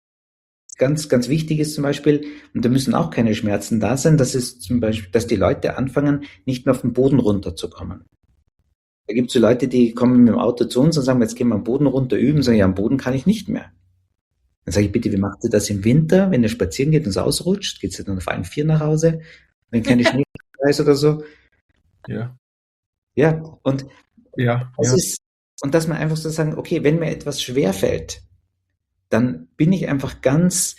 Ganz, ganz wichtig ist zum Beispiel, und da müssen auch keine Schmerzen da sein, dass es zum Beispiel, dass die Leute anfangen, nicht mehr auf den Boden runterzukommen. Da gibt es so Leute, die kommen mit dem Auto zu uns und sagen, jetzt gehen wir am Boden runter üben, sagen, ja, am Boden kann ich nicht mehr. Dann sage ich, bitte, wie macht ihr das im Winter, wenn ihr spazieren geht und es ausrutscht? Geht ihr dann auf allen vier nach Hause, wenn keine Schnee ist oder so? Ja. Ja, und Ja. das ja. ist, und dass man einfach so sagen, okay, wenn mir etwas schwerfällt, dann bin ich einfach ganz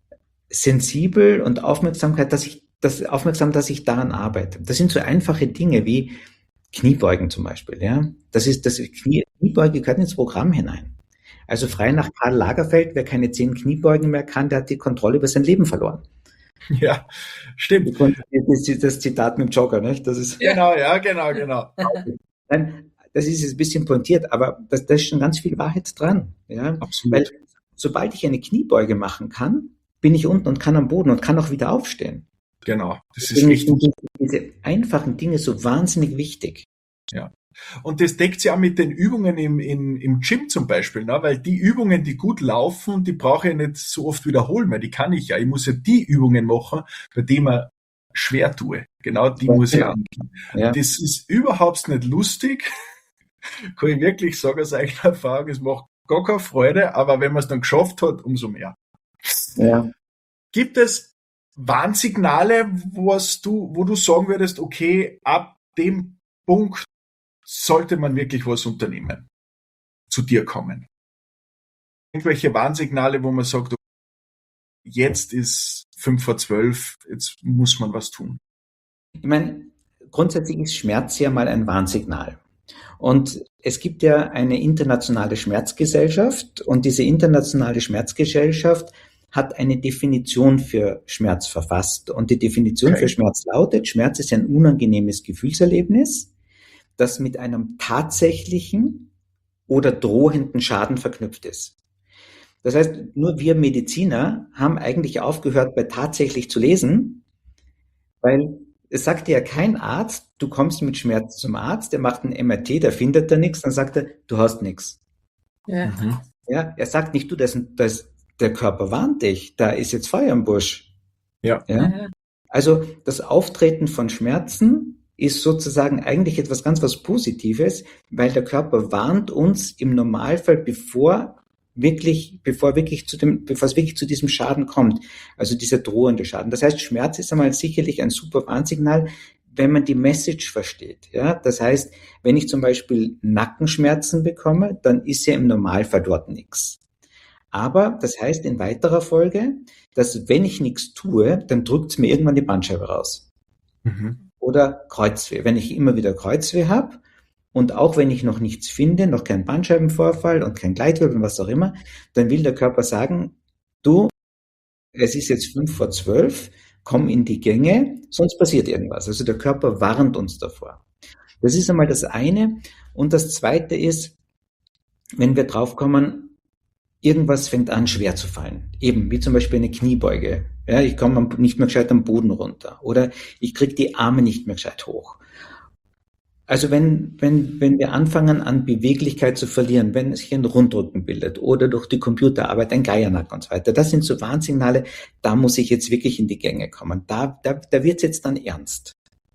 sensibel und Aufmerksamkeit, dass ich, das, aufmerksam, dass ich daran arbeite. Das sind so einfache Dinge wie Kniebeugen zum Beispiel, ja. Das ist, das Knie, Kniebeuge gehört ins Programm hinein. Also frei nach Karl Lagerfeld, wer keine zehn Kniebeugen mehr kann, der hat die Kontrolle über sein Leben verloren. Ja, stimmt. Das ist das Zitat mit dem Jogger, nicht? Das ist, Genau, ja, genau, genau. nein, das ist jetzt ein bisschen pointiert, aber das, da ist schon ganz viel Wahrheit dran, ja. Absolut. Weil sobald ich eine Kniebeuge machen kann, bin ich unten und kann am Boden und kann auch wieder aufstehen. Genau, das ist Deswegen richtig. sind diese einfachen Dinge so wahnsinnig wichtig. Ja. Und das deckt sich auch mit den Übungen im, im, im Gym zum Beispiel, ne? Weil die Übungen, die gut laufen, die brauche ich nicht so oft wiederholen, weil die kann ich ja. Ich muss ja die Übungen machen, bei denen man schwer tue. Genau die Ja, muss ich genau. anbieten. Ja. Das ist überhaupt nicht lustig. Kann ich wirklich sagen aus eigener Erfahrung, es macht gar keine Freude, aber wenn man es dann geschafft hat, umso mehr. Ja. Gibt es Warnsignale, was du, wo du sagen würdest, okay, ab dem Punkt sollte man wirklich was unternehmen, zu dir kommen? Irgendwelche Warnsignale, wo man sagt, jetzt ist fünf vor zwölf, jetzt muss man was tun. Ich meine, grundsätzlich ist Schmerz ja mal ein Warnsignal. Und es gibt ja eine internationale Schmerzgesellschaft und diese internationale Schmerzgesellschaft hat eine Definition für Schmerz verfasst. Und die Definition Okay. für Schmerz lautet, Schmerz ist ein unangenehmes Gefühlserlebnis, das mit einem tatsächlichen oder drohenden Schaden verknüpft ist. Das heißt, nur wir Mediziner haben eigentlich aufgehört, bei tatsächlich zu lesen, weil es sagt dir ja kein Arzt, du kommst mit Schmerz zum Arzt, der macht ein M R T, der findet da nichts, dann sagt er, du hast nichts. Ja. Mhm. Ja, er sagt nicht, du, das, das, der Körper warnt dich, da ist jetzt Feuer im Busch. Ja. Ja? Ja. Also das Auftreten von Schmerzen ist sozusagen eigentlich etwas ganz was Positives, weil der Körper warnt uns im Normalfall, bevor wirklich, bevor wirklich zu dem, bevor es wirklich zu diesem Schaden kommt. Also dieser drohende Schaden. Das heißt, Schmerz ist einmal sicherlich ein super Warnsignal, wenn man die Message versteht. Ja, das heißt, wenn ich zum Beispiel Nackenschmerzen bekomme, dann ist ja im Normalfall dort nichts. Aber das heißt in weiterer Folge, dass wenn ich nichts tue, dann drückt es mir irgendwann die Bandscheibe raus. Mhm. Oder Kreuzweh. Wenn ich immer wieder Kreuzweh habe und auch wenn ich noch nichts finde, noch keinen Bandscheibenvorfall und kein Gleitwirbel und was auch immer, dann will der Körper sagen, du, es ist jetzt fünf vor zwölf, komm in die Gänge, sonst passiert irgendwas. Also der Körper warnt uns davor. Das ist einmal das eine. Und das zweite ist, wenn wir draufkommen, irgendwas fängt an schwer zu fallen. Eben, wie zum Beispiel eine Kniebeuge. Ja, ich komme nicht mehr gescheit am Boden runter. Oder ich kriege die Arme nicht mehr gescheit hoch. Also wenn, wenn, wenn wir anfangen an Beweglichkeit zu verlieren, wenn sich ein Rundrücken bildet oder durch die Computerarbeit ein Geiernacken und so weiter, das sind so Warnsignale, da muss ich jetzt wirklich in die Gänge kommen. Da, da, da wird es jetzt dann ernst.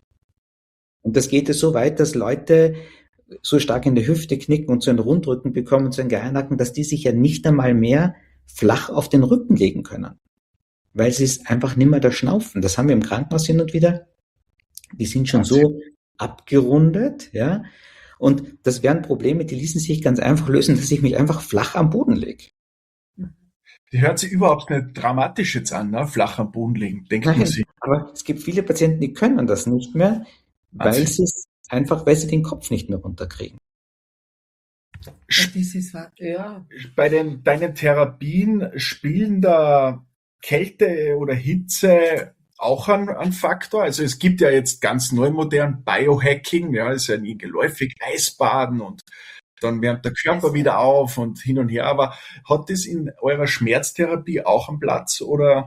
Und das geht es so weit, dass Leute so stark in der Hüfte knicken und so einen Rundrücken bekommen und so einen Geiernacken, dass die sich ja nicht einmal mehr flach auf den Rücken legen können. Weil sie es einfach nicht mehr da schnaufen. Das haben wir im Krankenhaus hin und wieder. Die sind schon so abgerundet, ja. Und das wären Probleme, die ließen sich ganz einfach lösen, dass ich mich einfach flach am Boden lege. Die hört sich überhaupt nicht dramatisch jetzt an, ne? Flach am Boden liegen, denkt man Nein, sich. aber es gibt viele Patienten, die können das nicht mehr, weil Wahnsinn. sie es einfach, weil sie den Kopf nicht mehr runterkriegen. Ja, das ist wahr. Ja. Bei den, deinen Therapien spielen da Kälte oder Hitze auch ein, ein Faktor? Also es gibt ja jetzt ganz neu modern Biohacking, ja, ist ja nie geläufig, Eisbaden und dann wärmt der Körper wieder auf und hin und her. Aber hat das in eurer Schmerztherapie auch einen Platz oder?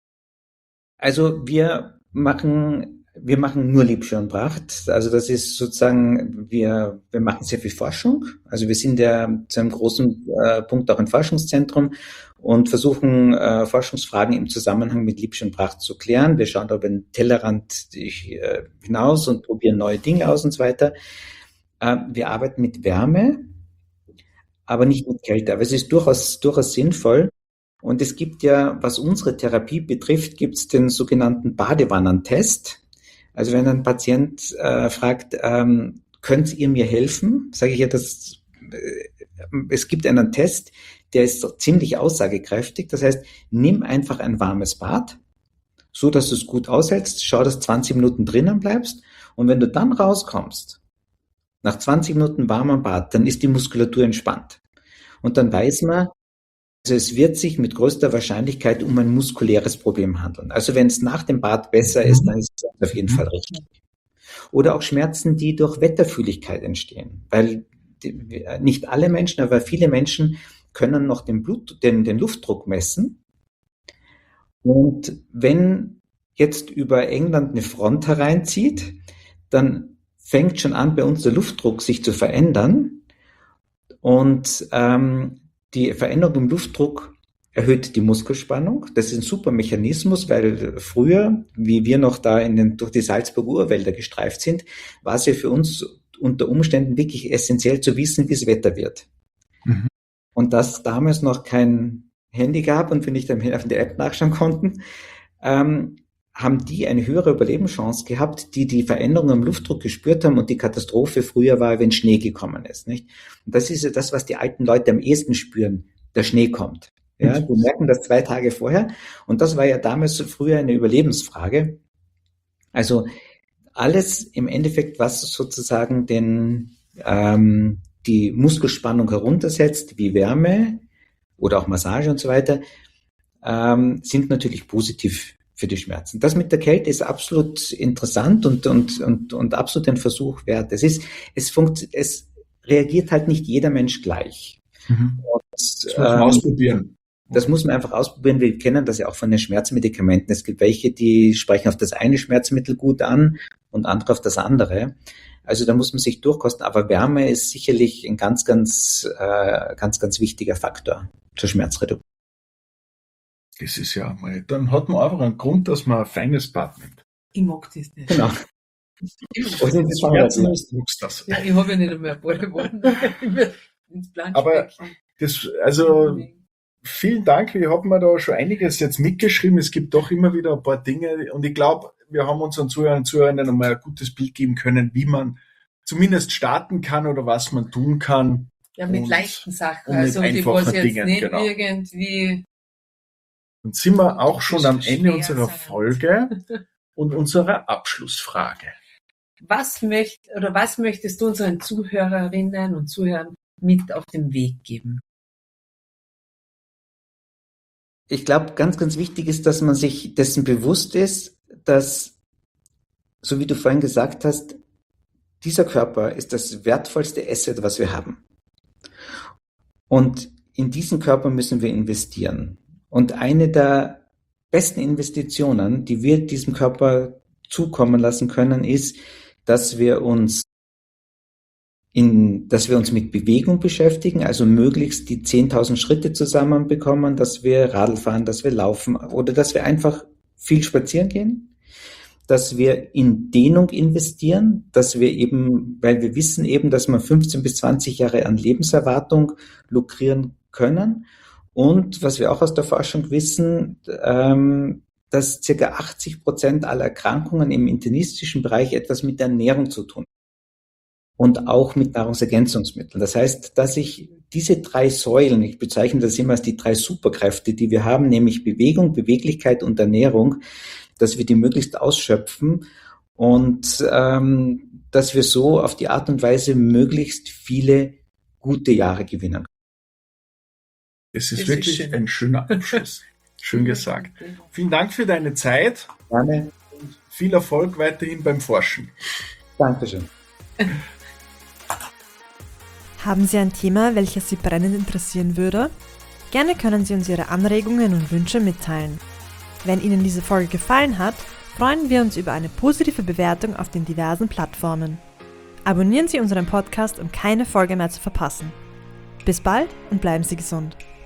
Also wir machen, wir machen nur Liebscher-und-Bracht. Also das ist sozusagen, wir, wir machen sehr viel Forschung. Also wir sind ja zu einem großen äh, Punkt auch ein Forschungszentrum und versuchen äh, Forschungsfragen im Zusammenhang mit Liebscher-und-Bracht zu klären. Wir schauen da über den Tellerrand äh, hinaus und probieren neue Dinge aus und so weiter. Äh, wir arbeiten mit Wärme, aber nicht mit Kälte. Aber es ist durchaus, durchaus sinnvoll. Und es gibt ja, was unsere Therapie betrifft, gibt es den sogenannten Badewannentest. Also wenn ein Patient äh, fragt, ähm, könnt ihr mir helfen, sage ich ja, dass, äh, es gibt einen Test, der ist ziemlich aussagekräftig. Das heißt, nimm einfach ein warmes Bad, so dass du es gut aushältst, schau, dass zwanzig Minuten drinnen bleibst. Und wenn du dann rauskommst, nach zwanzig Minuten warmem Bad, dann ist die Muskulatur entspannt. Und dann weiß man, also es wird sich mit größter Wahrscheinlichkeit um ein muskuläres Problem handeln. Also wenn es nach dem Bad besser ist, dann ist es auf jeden Fall richtig. Oder auch Schmerzen, die durch Wetterfühligkeit entstehen. Weil die, nicht alle Menschen, aber viele Menschen können noch den, Blut, den, den Luftdruck messen. Und wenn jetzt über England eine Front hereinzieht, dann fängt schon an, bei uns der Luftdruck sich zu verändern. Und ähm, die Veränderung im Luftdruck erhöht die Muskelspannung. Das ist ein super Mechanismus, weil früher, wie wir noch da in den, durch die Salzburger Urwälder gestreift sind, war es ja für uns unter Umständen wirklich essentiell zu wissen, wie das Wetter wird. Mhm. Und dass damals noch kein Handy gab und wir nicht auf der App nachschauen konnten, ähm, haben die eine höhere Überlebenschance gehabt, die die Veränderung im Luftdruck gespürt haben und die Katastrophe früher war, wenn Schnee gekommen ist, nicht? Und das ist ja das, was die alten Leute am ehesten spüren, der Schnee kommt. Ja, die merken das zwei Tage vorher und das war ja damals früher eine Überlebensfrage. Also alles im Endeffekt, was sozusagen den, ähm, die Muskelspannung heruntersetzt, wie Wärme oder auch Massage und so weiter, ähm, sind natürlich positiv für die Schmerzen. Das mit der Kälte ist absolut interessant und, und, und, und absolut ein Versuch wert. Es ist, es funkt, es reagiert halt nicht jeder Mensch gleich. Mhm. Und, das muss man ähm, ausprobieren. Das muss man einfach ausprobieren. Wir kennen das ja auch von den Schmerzmedikamenten. Es gibt welche, die sprechen auf das eine Schmerzmittel gut an und andere auf das andere. Also da muss man sich durchkosten. Aber Wärme ist sicherlich ein ganz, ganz, äh, ganz, ganz wichtiger Faktor zur Schmerzreduktion. Das ist ja mal, dann hat man einfach einen Grund, dass man ein feines Bad nimmt. Ich mag das nicht. Genau. Also das Schmerzen ist, magst das. Ja, ich habe ja nicht mehr ein paar Wochen ins Planschbecken. Aber das, also vielen Dank, wir haben mir da schon einiges jetzt mitgeschrieben. Es gibt doch immer wieder ein paar Dinge und ich glaube, wir haben unseren Zuhörern und Zuhörern einmal ein gutes Bild geben können, wie man zumindest starten kann oder was man tun kann, Ja, mit und, leichten Sachen, und mit also die was einfachen jetzt Dingen, nicht genau. irgendwie Dann sind wir auch schon am Ende schwer unserer sind. Folge und unserer Abschlussfrage. Was möcht, oder was möchtest du unseren Zuhörerinnen und Zuhörern mit auf den Weg geben? Ich glaube, ganz, ganz wichtig ist, dass man sich dessen bewusst ist, dass, so wie du vorhin gesagt hast, dieser Körper ist das wertvollste Asset, was wir haben. Und in diesen Körper müssen wir investieren. Und eine der besten Investitionen, die wir diesem Körper zukommen lassen können, ist, dass wir uns in, dass wir uns mit Bewegung beschäftigen, also möglichst die zehntausend Schritte zusammenbekommen, dass wir Radl fahren, dass wir laufen oder dass wir einfach viel spazieren gehen, dass wir in Dehnung investieren, dass wir eben, weil wir wissen eben, dass wir fünfzehn bis zwanzig Jahre an Lebenserwartung lukrieren können. Und was wir auch aus der Forschung wissen, ähm, dass circa achtzig Prozent aller Erkrankungen im internistischen Bereich etwas mit der Ernährung zu tun haben. Und auch mit Nahrungsergänzungsmitteln. Das heißt, dass ich diese drei Säulen, ich bezeichne das immer als die drei Superkräfte, die wir haben, nämlich Bewegung, Beweglichkeit und Ernährung, dass wir die möglichst ausschöpfen und ähm, dass wir so auf die Art und Weise möglichst viele gute Jahre gewinnen. Es ist Das wirklich ist schön. ein schöner Abschluss. Schön gesagt. Vielen Dank für deine Zeit Gerne. und viel Erfolg weiterhin beim Forschen. Dankeschön. Haben Sie ein Thema, welches Sie brennend interessieren würde? Gerne können Sie uns Ihre Anregungen und Wünsche mitteilen. Wenn Ihnen diese Folge gefallen hat, freuen wir uns über eine positive Bewertung auf den diversen Plattformen. Abonnieren Sie unseren Podcast, um keine Folge mehr zu verpassen. Bis bald und bleiben Sie gesund.